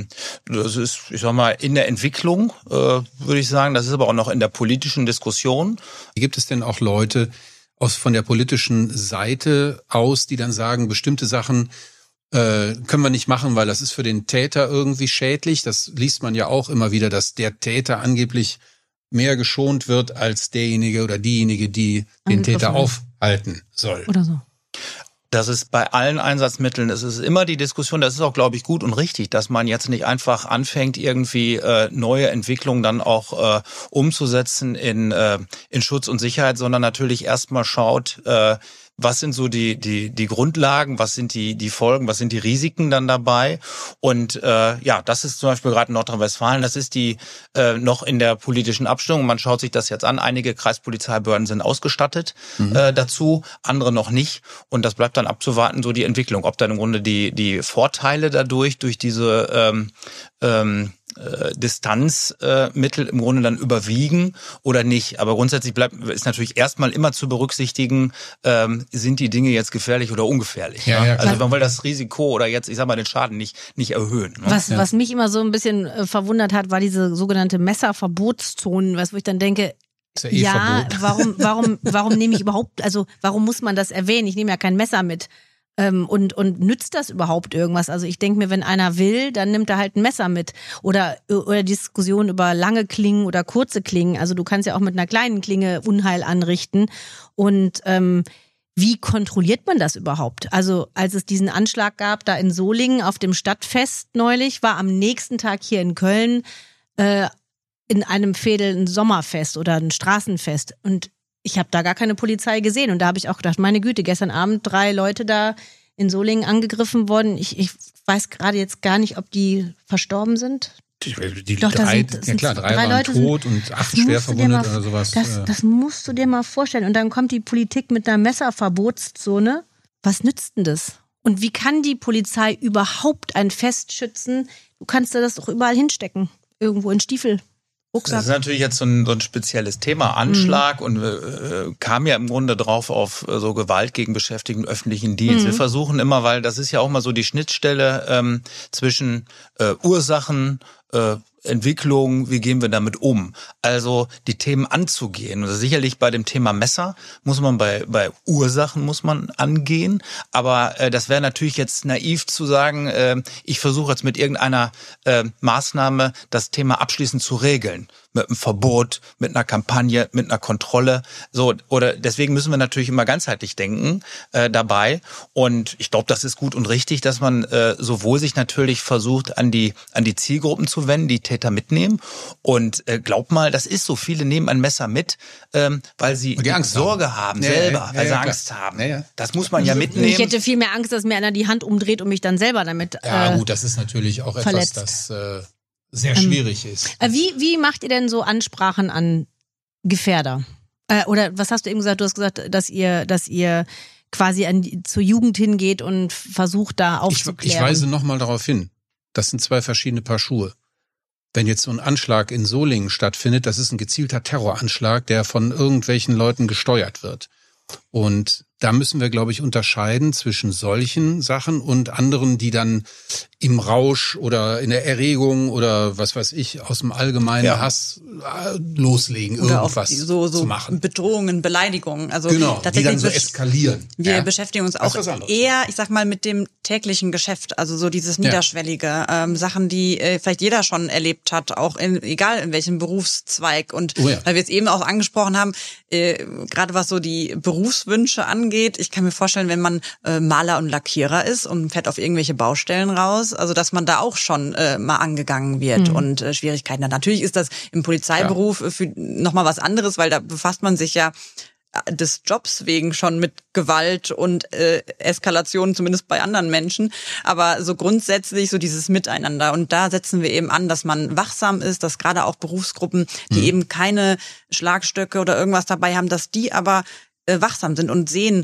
ich sag mal, in der Entwicklung, würde ich sagen. Das ist aber auch noch in der politischen Diskussion. Gibt es denn auch Leute von der politischen Seite aus, die dann sagen, bestimmte Sachen können wir nicht machen, weil das ist für den Täter irgendwie schädlich? Das liest man ja auch immer wieder, dass der Täter angeblich mehr geschont wird als derjenige oder diejenige, die den Täter aufhalten soll. Oder so. Das ist bei allen Einsatzmitteln, es ist immer die Diskussion, das ist auch, glaube ich, gut und richtig, dass man jetzt nicht einfach anfängt, irgendwie neue Entwicklungen dann auch umzusetzen in Schutz und Sicherheit, sondern natürlich erstmal schaut, was sind so die Grundlagen, was sind die Folgen, was sind die Risiken dann dabei? Und das ist zum Beispiel gerade in Nordrhein-Westfalen, das ist die noch in der politischen Abstimmung. Man schaut sich das jetzt an. Einige Kreispolizeibehörden sind ausgestattet dazu, andere noch nicht. Und das bleibt dann abzuwarten, so die Entwicklung, ob dann im Grunde die Vorteile dadurch, durch diese Distanzmittel im Grunde dann überwiegen oder nicht. Aber grundsätzlich ist natürlich erstmal immer zu berücksichtigen, sind die Dinge jetzt gefährlich oder ungefährlich. Ja, ja, also man will das Risiko oder jetzt, ich sag mal, den Schaden nicht erhöhen. Ne? Was mich immer so ein bisschen verwundert hat, war diese sogenannte Messerverbotszone, wo ich dann denke, warum nehme ich überhaupt, also warum muss man das erwähnen? Ich nehme ja kein Messer mit. Und nützt das überhaupt irgendwas? Also ich denke mir, wenn einer will, dann nimmt er halt ein Messer mit. Oder Diskussion über lange Klingen oder kurze Klingen. Also du kannst ja auch mit einer kleinen Klinge Unheil anrichten. Und wie kontrolliert man das überhaupt? Also als es diesen Anschlag gab, da in Solingen auf dem Stadtfest neulich, war am nächsten Tag hier in Köln in einem Veedel ein Sommerfest oder ein Straßenfest. Und ich habe da gar keine Polizei gesehen. Und da habe ich auch gedacht, meine Güte, gestern Abend 3 Leute da in Solingen angegriffen worden. Ich weiß gerade jetzt gar nicht, ob die verstorben sind. Doch, 3 waren Leute tot und 8 schwer verwundet oder sowas. Das musst du dir mal vorstellen. Und dann kommt die Politik mit einer Messerverbotszone. Was nützt denn das? Und wie kann die Polizei überhaupt ein Fest schützen? Du kannst da das doch überall hinstecken. Irgendwo in Stiefel. Rucksack. Das ist natürlich jetzt so ein spezielles Thema, Anschlag, und kam ja im Grunde drauf auf so Gewalt gegen Beschäftigten im öffentlichen Dienst. Wir versuchen immer, weil das ist ja auch mal so die Schnittstelle zwischen Ursachen, Entwicklung, wie gehen wir damit um? Also die Themen anzugehen. Also sicherlich bei dem Thema Messer muss man bei Ursachen muss man angehen, aber das wäre natürlich jetzt naiv zu sagen, ich versuche jetzt mit irgendeiner Maßnahme das Thema abschließend zu regeln. Mit einem Verbot, mit einer Kampagne, mit einer Kontrolle. So, oder deswegen müssen wir natürlich immer ganzheitlich denken dabei. Und ich glaube, das ist gut und richtig, dass man sowohl sich natürlich versucht, an die Zielgruppen zu wenden, die Täter mitnehmen. Und glaub mal, das ist so. Viele nehmen ein Messer mit, weil sie Sorge haben selber, weil sie Angst haben. Ja. Das muss man ja mitnehmen. Ich hätte viel mehr Angst, dass mir einer die Hand umdreht und mich dann selber damit Ja gut, das ist natürlich auch verletzt. Etwas, das sehr schwierig ist. Wie macht ihr denn so Ansprachen an Gefährder? Oder was hast du eben gesagt? Du hast gesagt, dass ihr quasi zur Jugend hingeht und versucht, da aufzuklären. Ich weise nochmal darauf hin. Das sind 2 verschiedene Paar Schuhe. Wenn jetzt so ein Anschlag in Solingen stattfindet, das ist ein gezielter Terroranschlag, der von irgendwelchen Leuten gesteuert wird. Und da müssen wir, glaube ich, unterscheiden zwischen solchen Sachen und anderen, die dann im Rausch oder in der Erregung oder was weiß ich, aus dem allgemeinen Hass loslegen, oder irgendwas zu machen. Bedrohungen, Beleidigungen. Also genau, die dann so eskalieren. Wir beschäftigen uns auch eher, ich sag mal, mit dem täglichen Geschäft, also so dieses niederschwellige, Sachen, die vielleicht jeder schon erlebt hat, auch egal in welchem Berufszweig. Und weil wir es eben auch angesprochen haben, gerade was so die Berufswünsche angeht, ich kann mir vorstellen, wenn man Maler und Lackierer ist und fährt auf irgendwelche Baustellen raus, also dass man da auch schon mal angegangen wird und Schwierigkeiten hat. Natürlich ist das im Polizeiberuf für nochmal was anderes, weil da befasst man sich ja des Jobs wegen schon mit Gewalt und Eskalation, zumindest bei anderen Menschen. Aber so grundsätzlich so dieses Miteinander. Und da setzen wir eben an, dass man wachsam ist, dass gerade auch Berufsgruppen, die eben keine Schlagstöcke oder irgendwas dabei haben, dass die aber wachsam sind und sehen,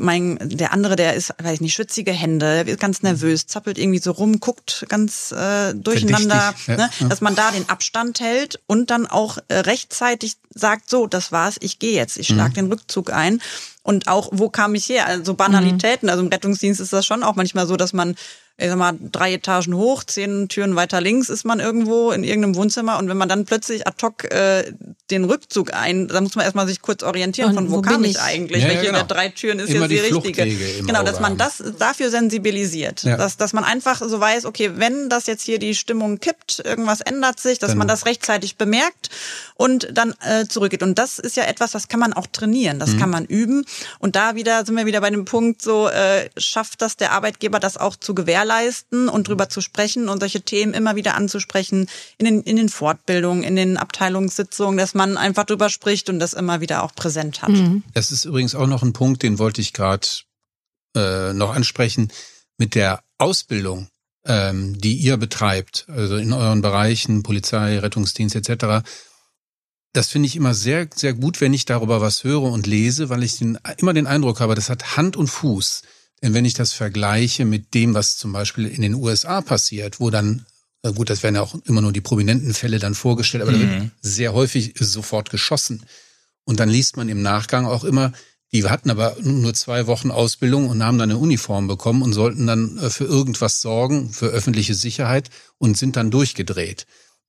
der andere, der ist, weiß ich nicht, schwitzige Hände, der ist ganz nervös, zappelt irgendwie so rum, guckt ganz durcheinander, dass man da den Abstand hält und dann auch rechtzeitig sagt, so, das war's, ich gehe jetzt, ich schlage den Rückzug ein. Und auch, wo kam ich her? Also Banalitäten, also im Rettungsdienst ist das schon auch manchmal so, dass man ich sag mal, 3 Etagen hoch, 10 Türen weiter links ist man irgendwo in irgendeinem Wohnzimmer und wenn man dann plötzlich ad hoc den Rückzug da muss man erstmal sich kurz orientieren, von wo kam ich eigentlich, welche der 3 Türen ist immer jetzt die richtige. Genau, dass man das dafür sensibilisiert, dass man einfach so weiß, okay, wenn das jetzt hier die Stimmung kippt, irgendwas ändert sich, dass man das rechtzeitig bemerkt und dann zurückgeht. Und das ist ja etwas, das kann man auch trainieren, das kann man üben. Und da sind wir wieder bei dem Punkt, so schafft das der Arbeitgeber, das auch zu gewährleisten und drüber zu sprechen und solche Themen immer wieder anzusprechen in den Fortbildungen, in den Abteilungssitzungen, dass man einfach drüber spricht und das immer wieder auch präsent hat. Das ist übrigens auch noch ein Punkt, den wollte ich gerade noch ansprechen, mit der Ausbildung, die ihr betreibt, also in euren Bereichen, Polizei, Rettungsdienst etc. Das finde ich immer sehr, sehr gut, wenn ich darüber was höre und lese, weil ich immer den Eindruck habe, das hat Hand und Fuß. Denn wenn ich das vergleiche mit dem, was zum Beispiel in den USA passiert, wo dann, gut, das werden ja auch immer nur die prominenten Fälle dann vorgestellt, aber da wird sehr häufig sofort geschossen. Und dann liest man im Nachgang auch immer, die hatten aber nur 2 Wochen Ausbildung und haben dann eine Uniform bekommen und sollten dann für irgendwas sorgen, für öffentliche Sicherheit und sind dann durchgedreht.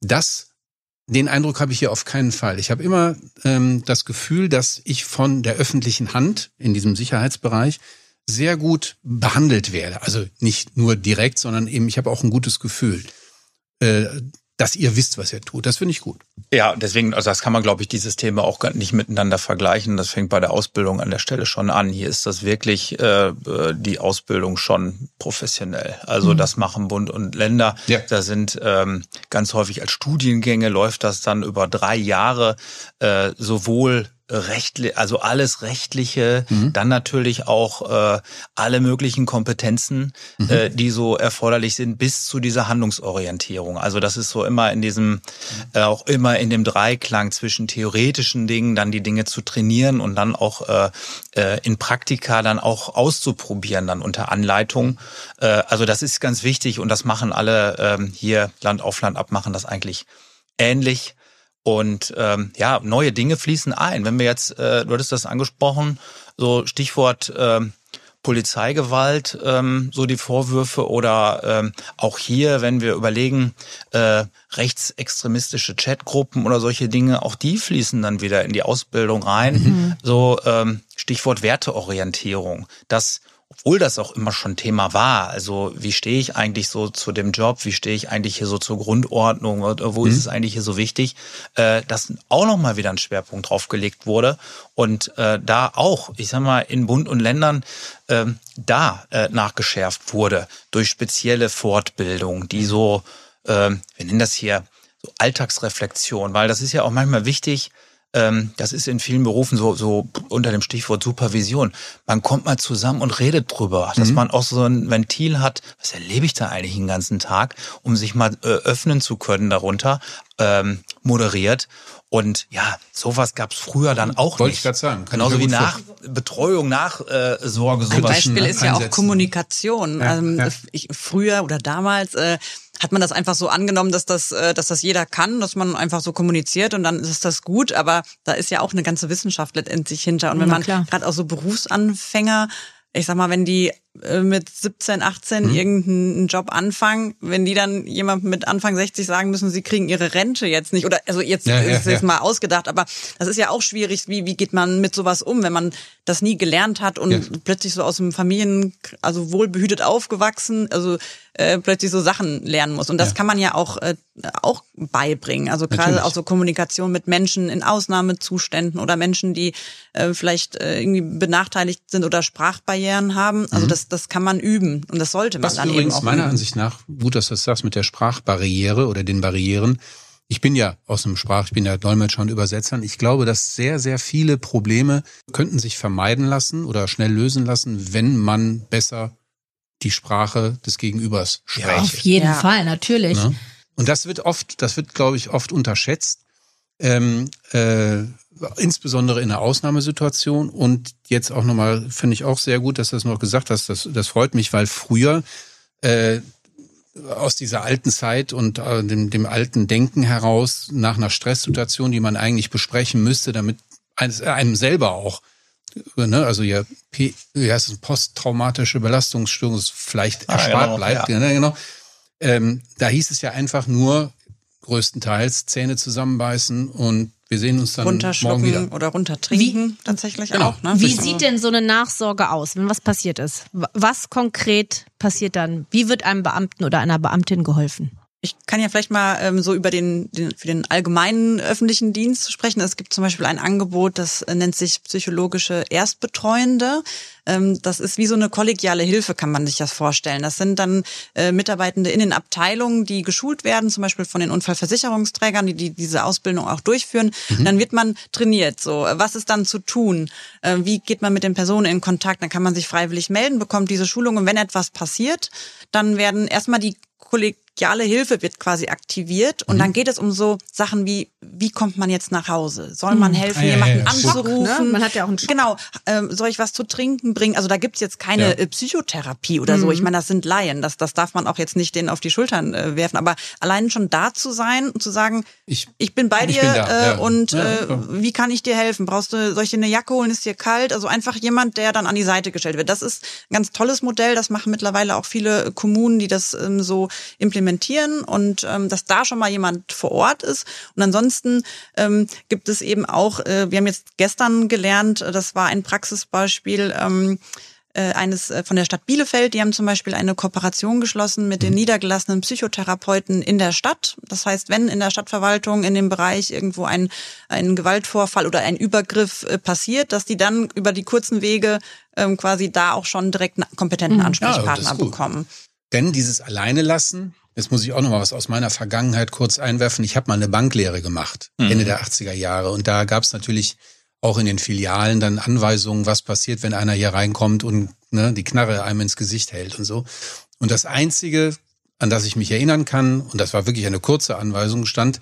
Den Eindruck habe ich hier auf keinen Fall. Ich habe immer das Gefühl, dass ich von der öffentlichen Hand in diesem Sicherheitsbereich sehr gut behandelt werde. Also nicht nur direkt, sondern eben ich habe auch ein gutes Gefühl, dass ihr wisst, was ihr tut. Das finde ich gut. Ja, deswegen, also das kann man, glaube ich, dieses Thema auch nicht miteinander vergleichen. Das fängt bei der Ausbildung an der Stelle schon an. Hier ist das wirklich die Ausbildung schon professionell. Also das machen Bund und Länder. Ja. Da sind ganz häufig als Studiengänge läuft das dann über 3 Jahre sowohl rechtlich, also alles Rechtliche, dann natürlich auch alle möglichen Kompetenzen, die so erforderlich sind, bis zu dieser Handlungsorientierung. Also das ist so immer in diesem, auch immer in dem Dreiklang zwischen theoretischen Dingen, dann die Dinge zu trainieren und dann auch in Praktika dann auch auszuprobieren, dann unter Anleitung. Also das ist ganz wichtig und das machen alle hier Land auf Land ab, machen das eigentlich ähnlich. Und neue Dinge fließen ein. Wenn wir jetzt, du hattest das angesprochen, so Stichwort Polizeigewalt, so die Vorwürfe oder auch hier, wenn wir überlegen, rechtsextremistische Chatgruppen oder solche Dinge, auch die fließen dann wieder in die Ausbildung rein. So Stichwort Werteorientierung, obwohl das auch immer schon Thema war, also wie stehe ich eigentlich so zu dem Job, wie stehe ich eigentlich hier so zur Grundordnung, wo ist es eigentlich hier so wichtig, dass auch nochmal wieder ein Schwerpunkt drauf gelegt wurde und da auch, ich sag mal, in Bund und Ländern nachgeschärft wurde durch spezielle Fortbildung, die so, wir nennen das hier so Alltagsreflexion, weil das ist ja auch manchmal wichtig. Das ist in vielen Berufen so unter dem Stichwort Supervision. Man kommt mal zusammen und redet drüber, dass man auch so ein Ventil hat, was erlebe ich da eigentlich den ganzen Tag, um sich mal öffnen zu können darunter, moderiert. Und ja, sowas gab's früher dann auch Wollte nicht. Ich gerade sagen. Genauso wie Betreuung, Nachsorge, sowas. Ein Beispiel ist ja auch Kommunikation. Ja, früher oder damals hat man das einfach so angenommen, dass das jeder kann, dass man einfach so kommuniziert und dann ist das gut. Aber da ist ja auch eine ganze Wissenschaft letztendlich hinter. Und wenn man gerade auch so Berufsanfänger, ich sag mal, wenn die mit 17, 18 irgendeinen Job anfangen, wenn die dann jemand mit Anfang 60 sagen müssen, sie kriegen ihre Rente jetzt nicht, oder also jetzt ist es mal ausgedacht, aber das ist ja auch schwierig, wie geht man mit sowas um, wenn man das nie gelernt hat und plötzlich so aus dem also wohlbehütet aufgewachsen, also plötzlich so Sachen lernen muss. Und das kann man ja auch beibringen. Also gerade auch so Kommunikation mit Menschen in Ausnahmezuständen oder Menschen, die vielleicht irgendwie benachteiligt sind oder Sprachbarrieren haben. Also das kann man üben und das sollte man dann eben auch üben. Meiner Ansicht nach, gut, dass du das sagst mit der Sprachbarriere oder den Barrieren. Ich bin ja Dolmetscher und Übersetzer. Ich glaube, dass sehr, sehr viele Probleme könnten sich vermeiden lassen oder schnell lösen lassen, wenn man besser die Sprache des Gegenübers spricht. Ja, auf jeden Fall, natürlich. Ne? Und das wird, glaube ich, oft unterschätzt. Insbesondere in einer Ausnahmesituation. Und jetzt auch nochmal, finde ich auch sehr gut, dass du das noch gesagt hast. Das freut mich, weil früher aus dieser alten Zeit und dem alten Denken heraus nach einer Stresssituation, die man eigentlich besprechen müsste, damit einem selber auch ne, also ja, posttraumatische Belastungsstörung, das vielleicht erspart bleibt. Ja. Genau. Da hieß es ja einfach nur größtenteils Zähne zusammenbeißen und wir sehen uns dann morgen wieder. Oder runtertrinken tatsächlich auch. Ne? Wie sieht denn so eine Nachsorge aus, wenn was passiert ist? Was konkret passiert dann? Wie wird einem Beamten oder einer Beamtin geholfen? Ich kann ja vielleicht mal so über für den allgemeinen öffentlichen Dienst sprechen. Es gibt zum Beispiel ein Angebot, das nennt sich psychologische Erstbetreuende. Das ist wie so eine kollegiale Hilfe, kann man sich das vorstellen. Das sind dann Mitarbeitende in den Abteilungen, die geschult werden, zum Beispiel von den Unfallversicherungsträgern, die diese Ausbildung auch durchführen. Und dann wird man trainiert. So, was ist dann zu tun? Wie geht man mit den Personen in Kontakt? Dann kann man sich freiwillig melden, bekommt diese Schulung. Und wenn etwas passiert, dann werden erstmal die kollegiale Hilfe wird quasi aktiviert und dann geht es um so Sachen wie kommt man jetzt nach Hause? Soll man helfen, jemanden anzurufen? Schock, ne? Man hat ja auch einen Schock. Genau. Soll ich was zu trinken bringen? Also da gibt's jetzt keine Psychotherapie oder so. Ich meine, das sind Laien. Das darf man auch jetzt nicht denen auf die Schultern werfen. Aber allein schon da zu sein und zu sagen, ich bin bei dir und wie kann ich dir helfen? Soll ich dir eine Jacke holen? Ist dir kalt? Also einfach jemand, der dann an die Seite gestellt wird. Das ist ein ganz tolles Modell. Das machen mittlerweile auch viele Kommunen, die das so implementieren und dass da schon mal jemand vor Ort ist. Und ansonsten gibt es eben auch, wir haben jetzt gestern gelernt, das war ein Praxisbeispiel eines von der Stadt Bielefeld. Die haben zum Beispiel eine Kooperation geschlossen mit den niedergelassenen Psychotherapeuten in der Stadt. Das heißt, wenn in der Stadtverwaltung in dem Bereich irgendwo ein Gewaltvorfall oder ein Übergriff passiert, dass die dann über die kurzen Wege quasi da auch schon direkt einen kompetenten Ansprechpartner bekommen. Denn dieses Alleine lassen, jetzt muss ich auch noch mal was aus meiner Vergangenheit kurz einwerfen. Ich habe mal eine Banklehre gemacht, Ende der 80er Jahre. Und da gab es natürlich auch in den Filialen dann Anweisungen, was passiert, wenn einer hier reinkommt und die Knarre einem ins Gesicht hält und so. Und das Einzige, an das ich mich erinnern kann, und das war wirklich eine kurze Anweisung, stand,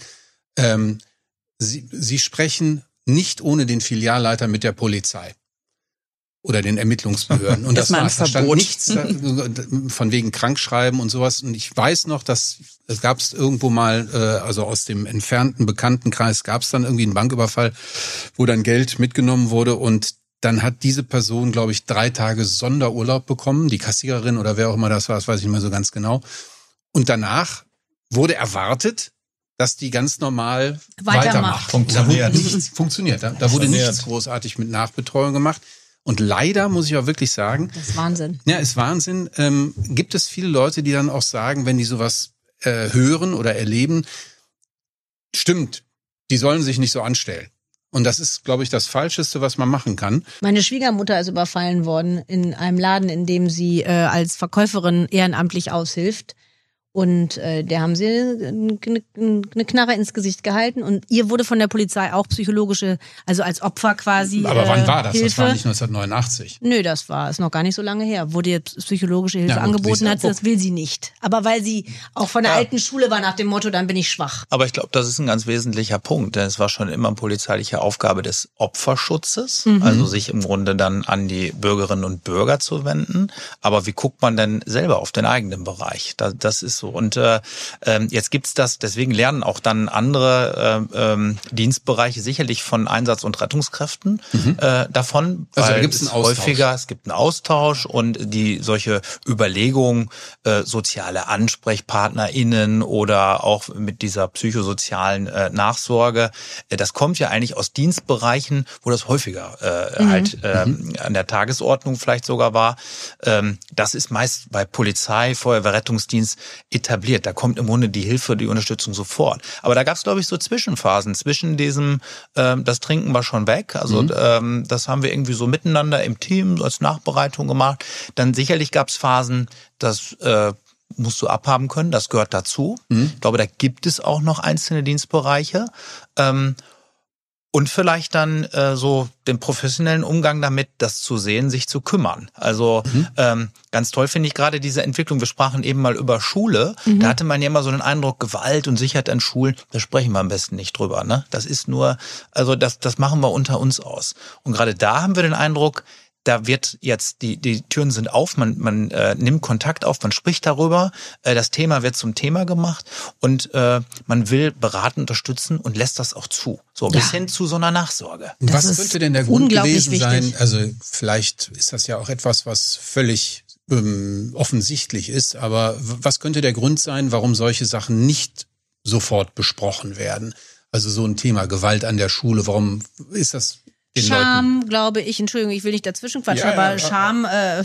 Sie sprechen nicht ohne den Filialleiter mit der Polizei. Oder den Ermittlungsbehörden. Und das war's. Da stand nichts von wegen Krankschreiben und sowas. Und ich weiß noch, dass es gab es irgendwo mal, also aus dem entfernten Bekanntenkreis gab es dann irgendwie einen Banküberfall, wo dann Geld mitgenommen wurde. Und dann hat diese Person, glaube ich, 3 Tage Sonderurlaub bekommen. Die Kassiererin oder wer auch immer das war, das weiß ich nicht mehr so ganz genau. Und danach wurde erwartet, dass die ganz normal weitermacht. Funktioniert. Da wurde nichts großartig mit Nachbetreuung gemacht. Und leider, muss ich auch wirklich sagen... Das ist Wahnsinn. Ja, ist Wahnsinn. Gibt es viele Leute, die dann auch sagen, wenn die sowas hören oder erleben, stimmt, die sollen sich nicht so anstellen. Und das ist, glaube ich, das Falscheste, was man machen kann. Meine Schwiegermutter ist überfallen worden in einem Laden, in dem sie als Verkäuferin ehrenamtlich aushilft. Und der haben sie eine Knarre ins Gesicht gehalten und ihr wurde von der Polizei auch psychologische, also als Opfer quasi Aber wann war das? Hilfe. Das war nicht 1989. Nö, ist noch gar nicht so lange her. Wo die psychologische Hilfe angeboten hat, das will sie nicht. Aber weil sie auch von der alten Schule war nach dem Motto, dann bin ich schwach. Aber ich glaube, das ist ein ganz wesentlicher Punkt, denn es war schon immer polizeiliche Aufgabe des Opferschutzes, also sich im Grunde dann an die Bürgerinnen und Bürger zu wenden. Aber wie guckt man denn selber auf den eigenen Bereich? Das ist so. Und jetzt gibt's das, deswegen lernen auch dann andere Dienstbereiche sicherlich von Einsatz- und Rettungskräften davon. Also da gibt's einen Austausch. Es gibt einen Austausch und solche Überlegungen, soziale AnsprechpartnerInnen oder auch mit dieser psychosozialen Nachsorge, das kommt ja eigentlich aus Dienstbereichen, wo das häufiger an der Tagesordnung vielleicht sogar war. Das ist meist bei Polizei, Feuerwehr, Rettungsdienst etabliert. Da kommt im Grunde die Hilfe, die Unterstützung sofort. Aber da gab es, glaube ich, so Zwischenphasen. Zwischen diesem, das Trinken war schon weg. Also das haben wir irgendwie so miteinander im Team als Nachbereitung gemacht. Dann sicherlich gab es Phasen, das musst du abhaben können. Das gehört dazu. Ich glaube, da gibt es auch noch einzelne Dienstbereiche. Und vielleicht dann so den professionellen Umgang damit, das zu sehen, sich zu kümmern. Also ganz toll finde ich gerade diese Entwicklung. Wir sprachen eben mal über Schule. Da hatte man ja immer so den Eindruck, Gewalt und Sicherheit an Schulen, da sprechen wir am besten nicht drüber. Ne? Das ist nur, also das machen wir unter uns aus. Und gerade da haben wir den Eindruck, da wird jetzt, die Türen sind auf, man nimmt Kontakt auf, man spricht darüber, das Thema wird zum Thema gemacht und man will beraten, unterstützen und lässt das auch zu. So bis hin zu so einer Nachsorge. Was könnte denn der Grund gewesen sein? Also vielleicht ist das ja auch etwas, was völlig offensichtlich ist, aber was könnte der Grund sein, warum solche Sachen nicht sofort besprochen werden? Also so ein Thema Gewalt an der Schule, warum ist das den Scham, Leuten? glaube ich, Entschuldigung, ich will nicht dazwischen quatschen, aber Scham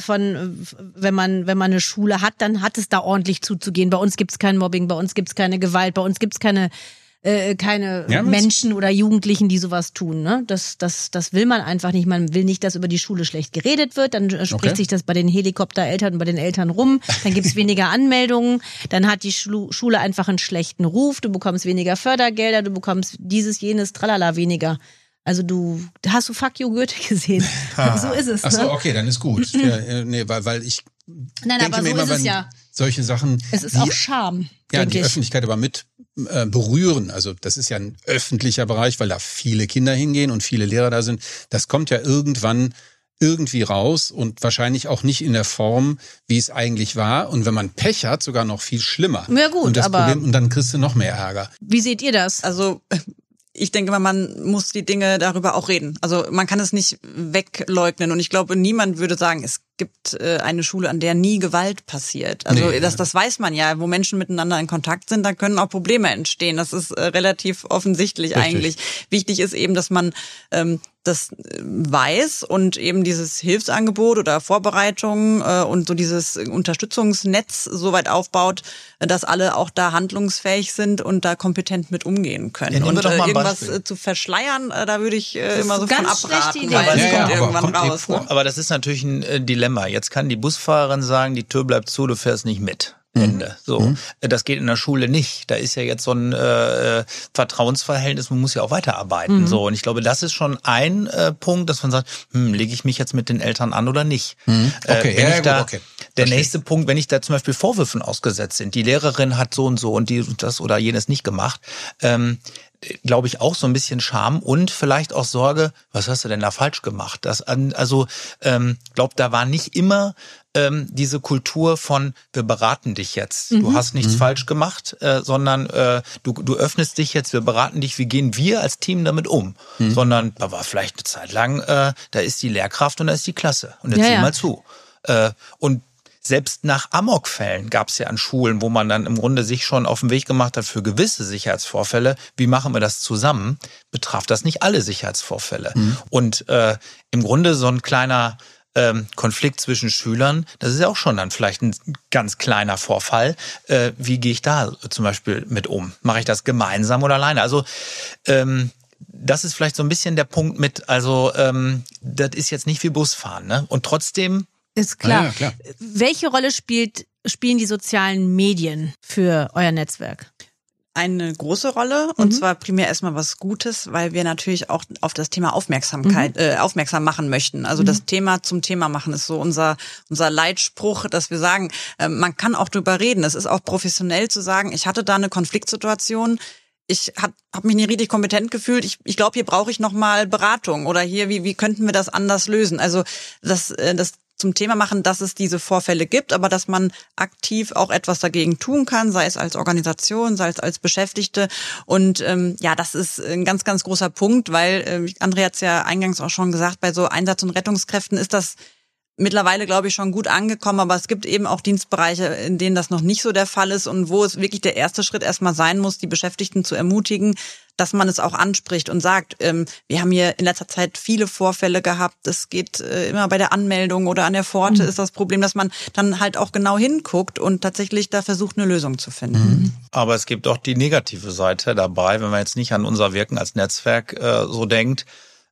wenn man eine Schule hat, dann hat es da ordentlich zuzugehen. Bei uns gibt's kein Mobbing, bei uns gibt's keine Gewalt, bei uns gibt's keine Menschen oder Jugendlichen, die sowas tun. Ne? Das will man einfach nicht. Man will nicht, dass über die Schule schlecht geredet wird. Dann spricht sich das bei den Helikoptereltern und bei den Eltern rum. Dann gibt's weniger Anmeldungen. Dann hat die Schule einfach einen schlechten Ruf. Du bekommst weniger Fördergelder. Du bekommst dieses, jenes, tralala weniger. Also hast du Fuck You Goethe gesehen? So ist es. Ach so, okay, dann ist gut. Weil ich denke aber mir so immer, ist es wenn ja. solche Sachen, Es ist auch Scham, ja, denke die ich. Öffentlichkeit aber mit berühren. Also das ist ja ein öffentlicher Bereich, weil da viele Kinder hingehen und viele Lehrer da sind. Das kommt ja irgendwann irgendwie raus und wahrscheinlich auch nicht in der Form, wie es eigentlich war. Und wenn man Pech hat, sogar noch viel schlimmer. Ja gut, und aber und dann kriegst du noch mehr Ärger. Wie seht ihr das? Also ich denke mal, man muss die Dinge darüber auch reden. Also man kann es nicht wegleugnen. Und ich glaube, niemand würde sagen, es gibt eine Schule, an der nie Gewalt passiert. Also das weiß man ja. Wo Menschen miteinander in Kontakt sind, da können auch Probleme entstehen. Das ist relativ offensichtlich eigentlich. Wichtig ist eben, dass man das weiß und eben dieses Hilfsangebot oder Vorbereitung und so dieses Unterstützungsnetz so weit aufbaut, dass alle auch da handlungsfähig sind und da kompetent mit umgehen können. Ja, und irgendwas zu verschleiern, da würde ich immer so von abraten, Idee. weil es Ja, kommt irgendwann kommt eben raus. vor. Ne? Aber das ist natürlich ein Dilemma. Jetzt kann die Busfahrerin sagen, die Tür bleibt zu, du fährst nicht mit. Ende. So, das geht in der Schule nicht. Da ist ja jetzt so ein Vertrauensverhältnis. Man muss ja auch weiterarbeiten. So, und ich glaube, das ist schon ein Punkt, dass man sagt, lege ich mich jetzt mit den Eltern an oder nicht? Okay, Der nächste Punkt, wenn ich da zum Beispiel Vorwürfen ausgesetzt sind, die Lehrerin hat so und so und die und das oder jenes nicht gemacht. Glaube ich auch so ein bisschen Scham und vielleicht auch Sorge, was hast du denn da falsch gemacht? Glaube, da war nicht immer diese Kultur von, wir beraten dich jetzt. Du hast nichts falsch gemacht, sondern du öffnest dich jetzt, wir beraten dich, wie gehen wir als Team damit um? Sondern da war vielleicht eine Zeit lang, da ist die Lehrkraft und da ist die Klasse. Und jetzt sieh mal zu. Und selbst nach Amokfällen gab es ja an Schulen, wo man dann im Grunde sich schon auf den Weg gemacht hat für gewisse Sicherheitsvorfälle. Wie machen wir das zusammen? Betraf das nicht alle Sicherheitsvorfälle. Und im Grunde so ein kleiner Konflikt zwischen Schülern, das ist ja auch schon dann vielleicht ein ganz kleiner Vorfall. Wie gehe ich da zum Beispiel mit um? Mache ich das gemeinsam oder alleine? Also das ist vielleicht so ein bisschen der Punkt mit, also das ist jetzt nicht wie Busfahren, ne? Und trotzdem Ist klar. Ja, klar. Welche Rolle spielen die sozialen Medien für euer Netzwerk? Eine große Rolle und zwar primär erstmal was Gutes, weil wir natürlich auch auf das Thema aufmerksam machen möchten. Also das Thema zum Thema machen ist so unser Leitspruch, dass wir sagen, man kann auch drüber reden. Es ist auch professionell zu sagen, ich hatte da eine Konfliktsituation, ich hab mich nicht richtig kompetent gefühlt. Ich glaube, hier brauche ich noch mal Beratung oder hier wie könnten wir das anders lösen? Also das zum Thema machen, dass es diese Vorfälle gibt, aber dass man aktiv auch etwas dagegen tun kann, sei es als Organisation, sei es als Beschäftigte. Und das ist ein ganz, ganz großer Punkt, weil Andrea hat es ja eingangs auch schon gesagt, bei so Einsatz- und Rettungskräften ist das mittlerweile, glaube ich, schon gut angekommen, aber es gibt eben auch Dienstbereiche, in denen das noch nicht so der Fall ist und wo es wirklich der erste Schritt erstmal sein muss, die Beschäftigten zu ermutigen, dass man es auch anspricht und sagt, wir haben hier in letzter Zeit viele Vorfälle gehabt, es geht immer bei der Anmeldung oder an der Pforte ist das Problem, dass man dann halt auch genau hinguckt und tatsächlich da versucht, eine Lösung zu finden. Aber es gibt auch die negative Seite dabei, wenn man jetzt nicht an unser Wirken als Netzwerk so denkt.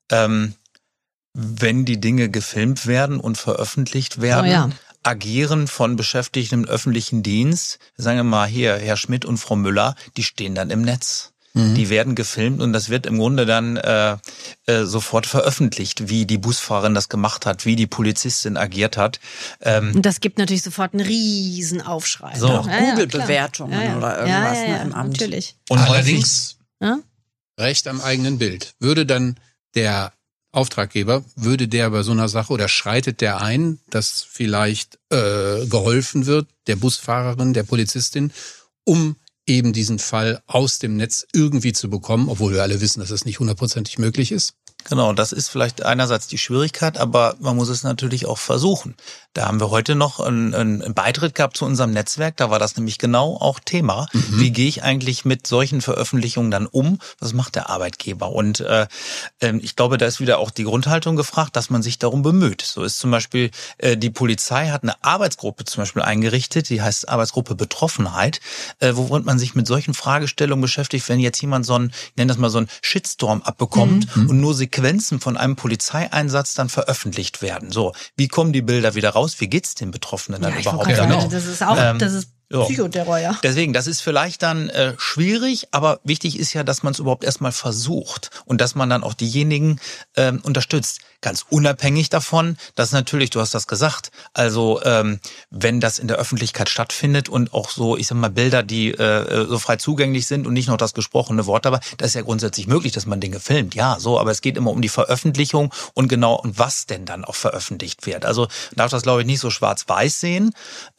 Wenn die Dinge gefilmt werden und veröffentlicht werden, agieren von Beschäftigten im öffentlichen Dienst, sagen wir mal hier, Herr Schmidt und Frau Müller, die stehen dann im Netz. Die werden gefilmt und das wird im Grunde dann sofort veröffentlicht, wie die Busfahrerin das gemacht hat, wie die Polizistin agiert hat. Und das gibt natürlich sofort einen riesen Aufschrei. So. Auch Google-Bewertungen oder irgendwas im Amt. Natürlich. Und allerdings Ja? Recht am eigenen Bild. Würde dann der Auftraggeber, würde der bei so einer Sache oder schreitet der ein, dass vielleicht geholfen wird, der Busfahrerin, der Polizistin, um eben diesen Fall aus dem Netz irgendwie zu bekommen, obwohl wir alle wissen, dass das nicht 100% möglich ist? Genau, das ist vielleicht einerseits die Schwierigkeit, aber man muss es natürlich auch versuchen. Da haben wir heute noch einen Beitritt gehabt zu unserem Netzwerk, da war das nämlich genau auch Thema. Wie gehe ich eigentlich mit solchen Veröffentlichungen dann um? Was macht der Arbeitgeber? Und ich glaube, da ist wieder auch die Grundhaltung gefragt, dass man sich darum bemüht. So ist zum Beispiel die Polizei hat eine Arbeitsgruppe zum Beispiel eingerichtet, die heißt Arbeitsgruppe Betroffenheit, wo man sich mit solchen Fragestellungen beschäftigt, wenn jetzt jemand so einen, ich nenne das mal so einen Shitstorm abbekommt und nur Sequenzen von einem Polizeieinsatz dann veröffentlicht werden. So, wie kommen die Bilder wieder raus? Wie geht's den Betroffenen dann überhaupt? Sagen, das ist auch, das ist Psychoterror, ja. Deswegen, das ist vielleicht dann schwierig, aber wichtig ist ja, dass man es überhaupt erstmal versucht und dass man dann auch diejenigen unterstützt. Ganz unabhängig davon, dass natürlich, du hast das gesagt, also wenn das in der Öffentlichkeit stattfindet und auch so, ich sag mal, Bilder, die so frei zugänglich sind und nicht noch das gesprochene Wort dabei, das ist ja grundsätzlich möglich, dass man Dinge filmt, ja, so, aber es geht immer um die Veröffentlichung und genau, und was denn dann auch veröffentlicht wird. Also darf das, glaube ich, nicht so schwarz-weiß sehen,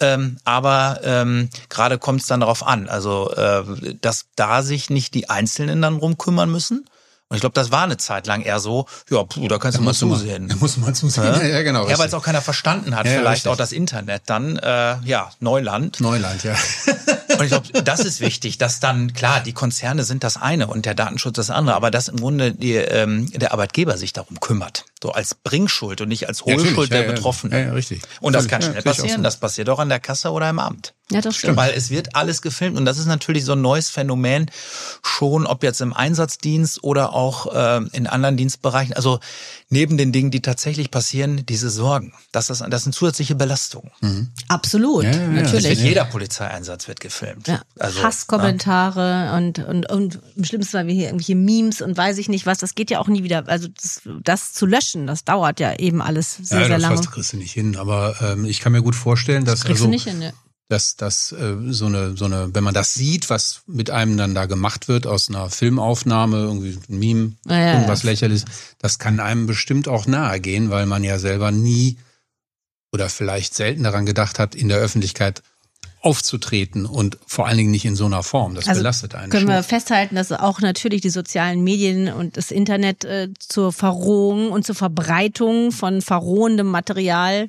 aber gerade kommt es dann darauf an, also dass da sich nicht die Einzelnen dann drum kümmern müssen. Und ich glaube, das war eine Zeit lang eher so, ja, da kannst du mal zusehen. Da musst du mal zusehen, ja genau. Ja, weil es auch keiner verstanden hat, vielleicht richtig. Auch das Internet dann, Neuland. Neuland, ja. Und ich glaube, das ist wichtig, dass dann, klar, die Konzerne sind das eine und der Datenschutz das andere, aber dass im Grunde der Arbeitgeber sich darum kümmert. So als Bringschuld und nicht als Hohlschuld der Betroffenen. Ja, richtig. Und das kann schnell passieren, so. Das passiert auch an der Kasse oder im Amt. Ja, das stimmt. Weil es wird alles gefilmt und das ist natürlich so ein neues Phänomen schon, ob jetzt im Einsatzdienst oder auch in anderen Dienstbereichen. Also neben den Dingen, die tatsächlich passieren, diese Sorgen. Das sind zusätzliche Belastungen. Absolut, natürlich. Jeder Polizeieinsatz wird gefilmt. Ja. Also, Hasskommentare und im schlimmsten Fall wie hier irgendwelche Memes und weiß ich nicht was. Das geht ja auch nie wieder. Also das zu löschen, das dauert ja eben alles sehr, sehr lange. Das kriegst du nicht hin. Aber ich kann mir gut vorstellen, dass kriegst du nicht hin, ne? Dass so eine, wenn man das sieht, was mit einem dann da gemacht wird aus einer Filmaufnahme, irgendwie ein Meme, irgendwas Lächerliches, das kann einem bestimmt auch nahe gehen, weil man ja selber nie oder vielleicht selten daran gedacht hat, in der Öffentlichkeit aufzutreten und vor allen Dingen nicht in so einer Form. Das belastet einen können schon. Wir festhalten, dass auch natürlich die sozialen Medien und das Internet zur Verrohung und zur Verbreitung von verrohendem Material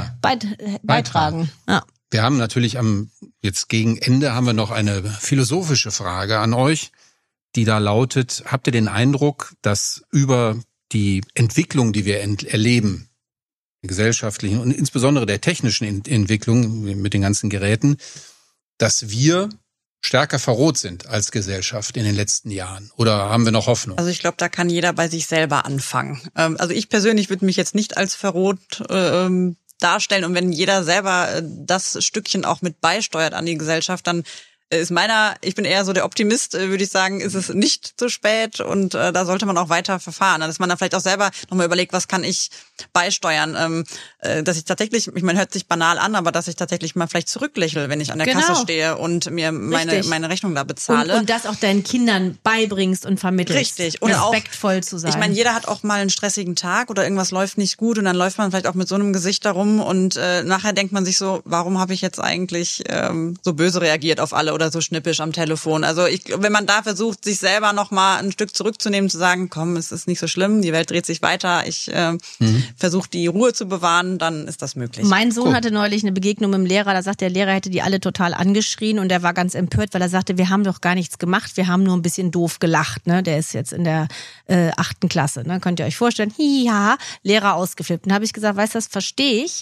beitragen. Ja. Wir haben natürlich jetzt gegen Ende haben wir noch eine philosophische Frage an euch, die da lautet: Habt ihr den Eindruck, dass über die Entwicklung, die wir erleben, der gesellschaftlichen und insbesondere der technischen Entwicklung mit den ganzen Geräten, dass wir stärker verroht sind als Gesellschaft in den letzten Jahren? Oder haben wir noch Hoffnung? Also ich glaube, da kann jeder bei sich selber anfangen. Also ich persönlich würde mich jetzt nicht als verroht darstellen. Und wenn jeder selber das Stückchen auch mit beisteuert an die Gesellschaft, dann ist ich bin eher so der Optimist, würde ich sagen, ist es nicht zu spät und da sollte man auch weiter verfahren. Dass man dann vielleicht auch selber nochmal überlegt, was kann ich beisteuern, dass ich tatsächlich, ich meine, hört sich banal an, aber dass ich tatsächlich mal vielleicht zurücklächle, wenn ich an der Kasse stehe und mir meine Rechnung da bezahle. Und das auch deinen Kindern beibringst und vermittelst. Richtig. Und respektvoll zu sein. Ich meine, jeder hat auch mal einen stressigen Tag oder irgendwas läuft nicht gut und dann läuft man vielleicht auch mit so einem Gesicht darum und nachher denkt man sich so, warum habe ich jetzt eigentlich so böse reagiert auf alle oder so schnippisch am Telefon. Also wenn man da versucht, sich selber noch mal ein Stück zurückzunehmen, zu sagen, komm, es ist nicht so schlimm, die Welt dreht sich weiter, ich versuche die Ruhe zu bewahren, dann ist das möglich. Mein Sohn hatte neulich eine Begegnung mit dem Lehrer, da sagt der Lehrer, hätte die alle total angeschrien und der war ganz empört, weil er sagte, wir haben doch gar nichts gemacht, wir haben nur ein bisschen doof gelacht. Ne? Der ist jetzt in der 8. Klasse. Ne? Könnt ihr euch vorstellen, ja, Lehrer ausgeflippt. Und da habe ich gesagt, weißt du, das verstehe ich,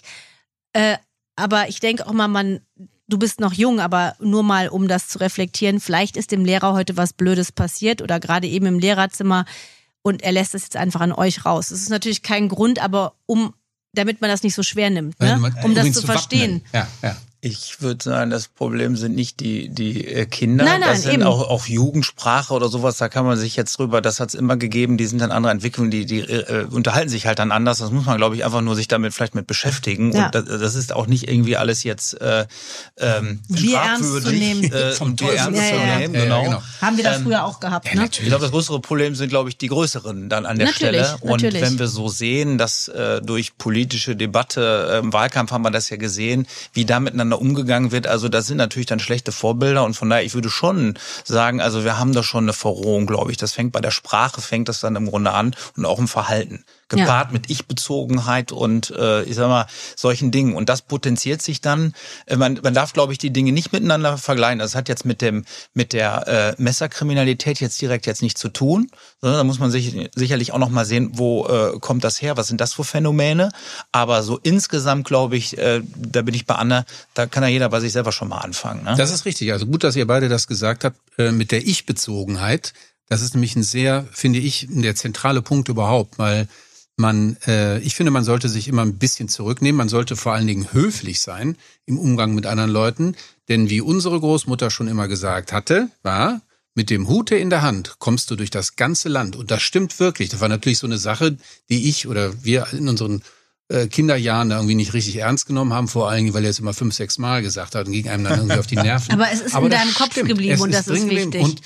aber ich denke auch mal, du bist noch jung, aber nur mal, um das zu reflektieren, vielleicht ist dem Lehrer heute was Blödes passiert oder gerade eben im Lehrerzimmer und er lässt es jetzt einfach an euch raus. Das ist natürlich kein Grund, aber damit man das nicht so schwer nimmt, ne? Um das zu verstehen. Ja. Ich würde sagen, das Problem sind nicht die Kinder. Nein, das sind eben. auch Jugendsprache oder sowas, da kann man sich jetzt drüber, das hat es immer gegeben, die sind dann andere Entwicklungen, die unterhalten sich halt dann anders. Das muss man, glaube ich, einfach nur sich damit vielleicht mit beschäftigen. Ja. Und das ist auch nicht irgendwie alles jetzt Wir ernst zu nehmen. Und wir ernst zu nehmen, genau. Haben wir das früher auch gehabt, ne? Ich glaube, das größere Problem sind, glaube ich, die größeren dann an der Natürlich, Stelle. Und natürlich. wenn wir so sehen, dass durch politische Debatte, im Wahlkampf haben wir das ja gesehen, wie da miteinander umgegangen wird. Also das sind natürlich dann schlechte Vorbilder. Und von daher, ich würde schon sagen, also wir haben da schon eine Verrohung, glaube ich. Das fängt bei der Sprache, fängt das dann im Grunde an und auch im Verhalten. Gepaart mit Ich-Bezogenheit und ich sag mal, solchen Dingen. Und das potenziert sich dann. Man darf, glaube ich, die Dinge nicht miteinander vergleichen. Das hat jetzt mit der Messerkriminalität jetzt nicht zu tun, sondern da muss man sicherlich auch noch mal sehen, wo kommt das her, was sind das für Phänomene. Aber so insgesamt, glaube ich, da bin ich bei Anna, da kann ja jeder bei sich selber schon mal anfangen. Ne? Das ist richtig. Also gut, dass ihr beide das gesagt habt, mit der Ich-Bezogenheit. Das ist nämlich ein sehr, finde ich, der zentrale Punkt überhaupt, weil ich finde, man sollte sich immer ein bisschen zurücknehmen. Man sollte vor allen Dingen höflich sein im Umgang mit anderen Leuten. Denn wie unsere Großmutter schon immer gesagt hatte, war, mit dem Hute in der Hand kommst du durch das ganze Land. Und das stimmt wirklich. Das war natürlich so eine Sache, die ich oder wir in unseren Kinderjahren da irgendwie nicht richtig ernst genommen haben, vor allen Dingen, weil er es immer 5-6 Mal gesagt hat und ging einem dann irgendwie auf die Nerven. Aber es ist in deinem Kopf geblieben und das ist wichtig. Und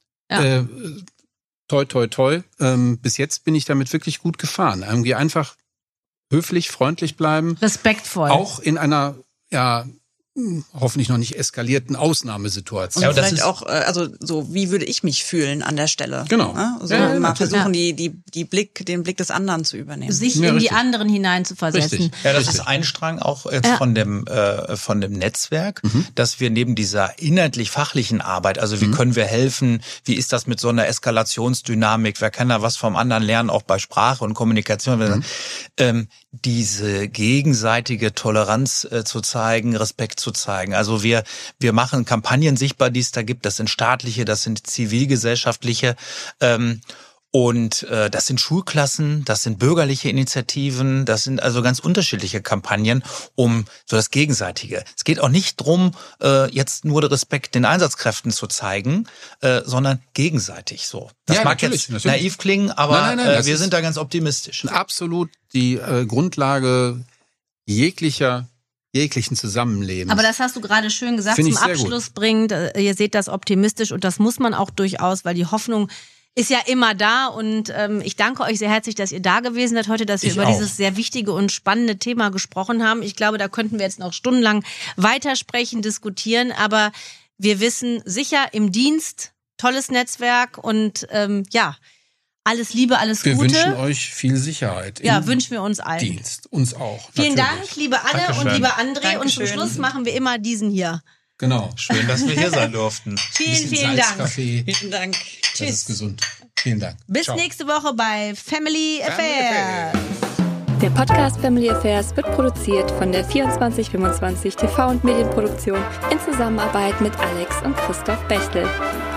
toi, toi, toi. Bis jetzt bin ich damit wirklich gut gefahren. Irgendwie einfach höflich, freundlich bleiben. Respektvoll. Auch in einer, hoffentlich noch nicht eskalierten Ausnahmesituation. Und vielleicht auch, also so, wie würde ich mich fühlen an der Stelle? Genau. Ne? So mal versuchen, den Blick des anderen zu übernehmen. Sich in die anderen hinein zu versetzen. Richtig. Ja, das ist ein Strang auch jetzt von dem Netzwerk, dass wir neben dieser inhaltlich-fachlichen Arbeit, also wie können wir helfen, wie ist das mit so einer Eskalationsdynamik, wer kann da was vom anderen lernen, auch bei Sprache und Kommunikation, diese gegenseitige Toleranz zu zeigen, Respekt zu zeigen. Also wir machen Kampagnen sichtbar, die es da gibt. Das sind staatliche, das sind zivilgesellschaftliche und das sind Schulklassen, das sind bürgerliche Initiativen, das sind also ganz unterschiedliche Kampagnen um so das Gegenseitige. Es geht auch nicht drum, jetzt nur den Respekt den Einsatzkräften zu zeigen, sondern gegenseitig so. Das mag jetzt naiv klingen, aber nein, wir sind da ganz optimistisch. Absolut die Grundlage jeglichen Zusammenlebens. Aber das hast du gerade schön gesagt, zum Abschluss bringt. Ihr seht das optimistisch und das muss man auch durchaus, weil die Hoffnung ist ja immer da und ich danke euch sehr herzlich, dass ihr da gewesen seid heute, dass wir über dieses sehr wichtige und spannende Thema gesprochen haben. Ich glaube, da könnten wir jetzt noch stundenlang weitersprechen, diskutieren, aber wir wissen sicher im Dienst, tolles Netzwerk und alles Liebe, alles Gute. Wir wünschen euch viel Sicherheit. Ja, wünschen wir uns allen. Dienst, uns auch. Vielen natürlich. Dank, liebe Anne und liebe André. Und zum Schluss machen wir immer diesen hier. Genau. Schön, dass wir hier sein durften. Vielen Dank. Vielen Dank. Das ist gesund. Vielen Dank. Bis nächste Woche bei Family Affairs. Der Podcast Family Affairs wird produziert von der 2425 TV und Medienproduktion in Zusammenarbeit mit Alex und Christoph Bechtel.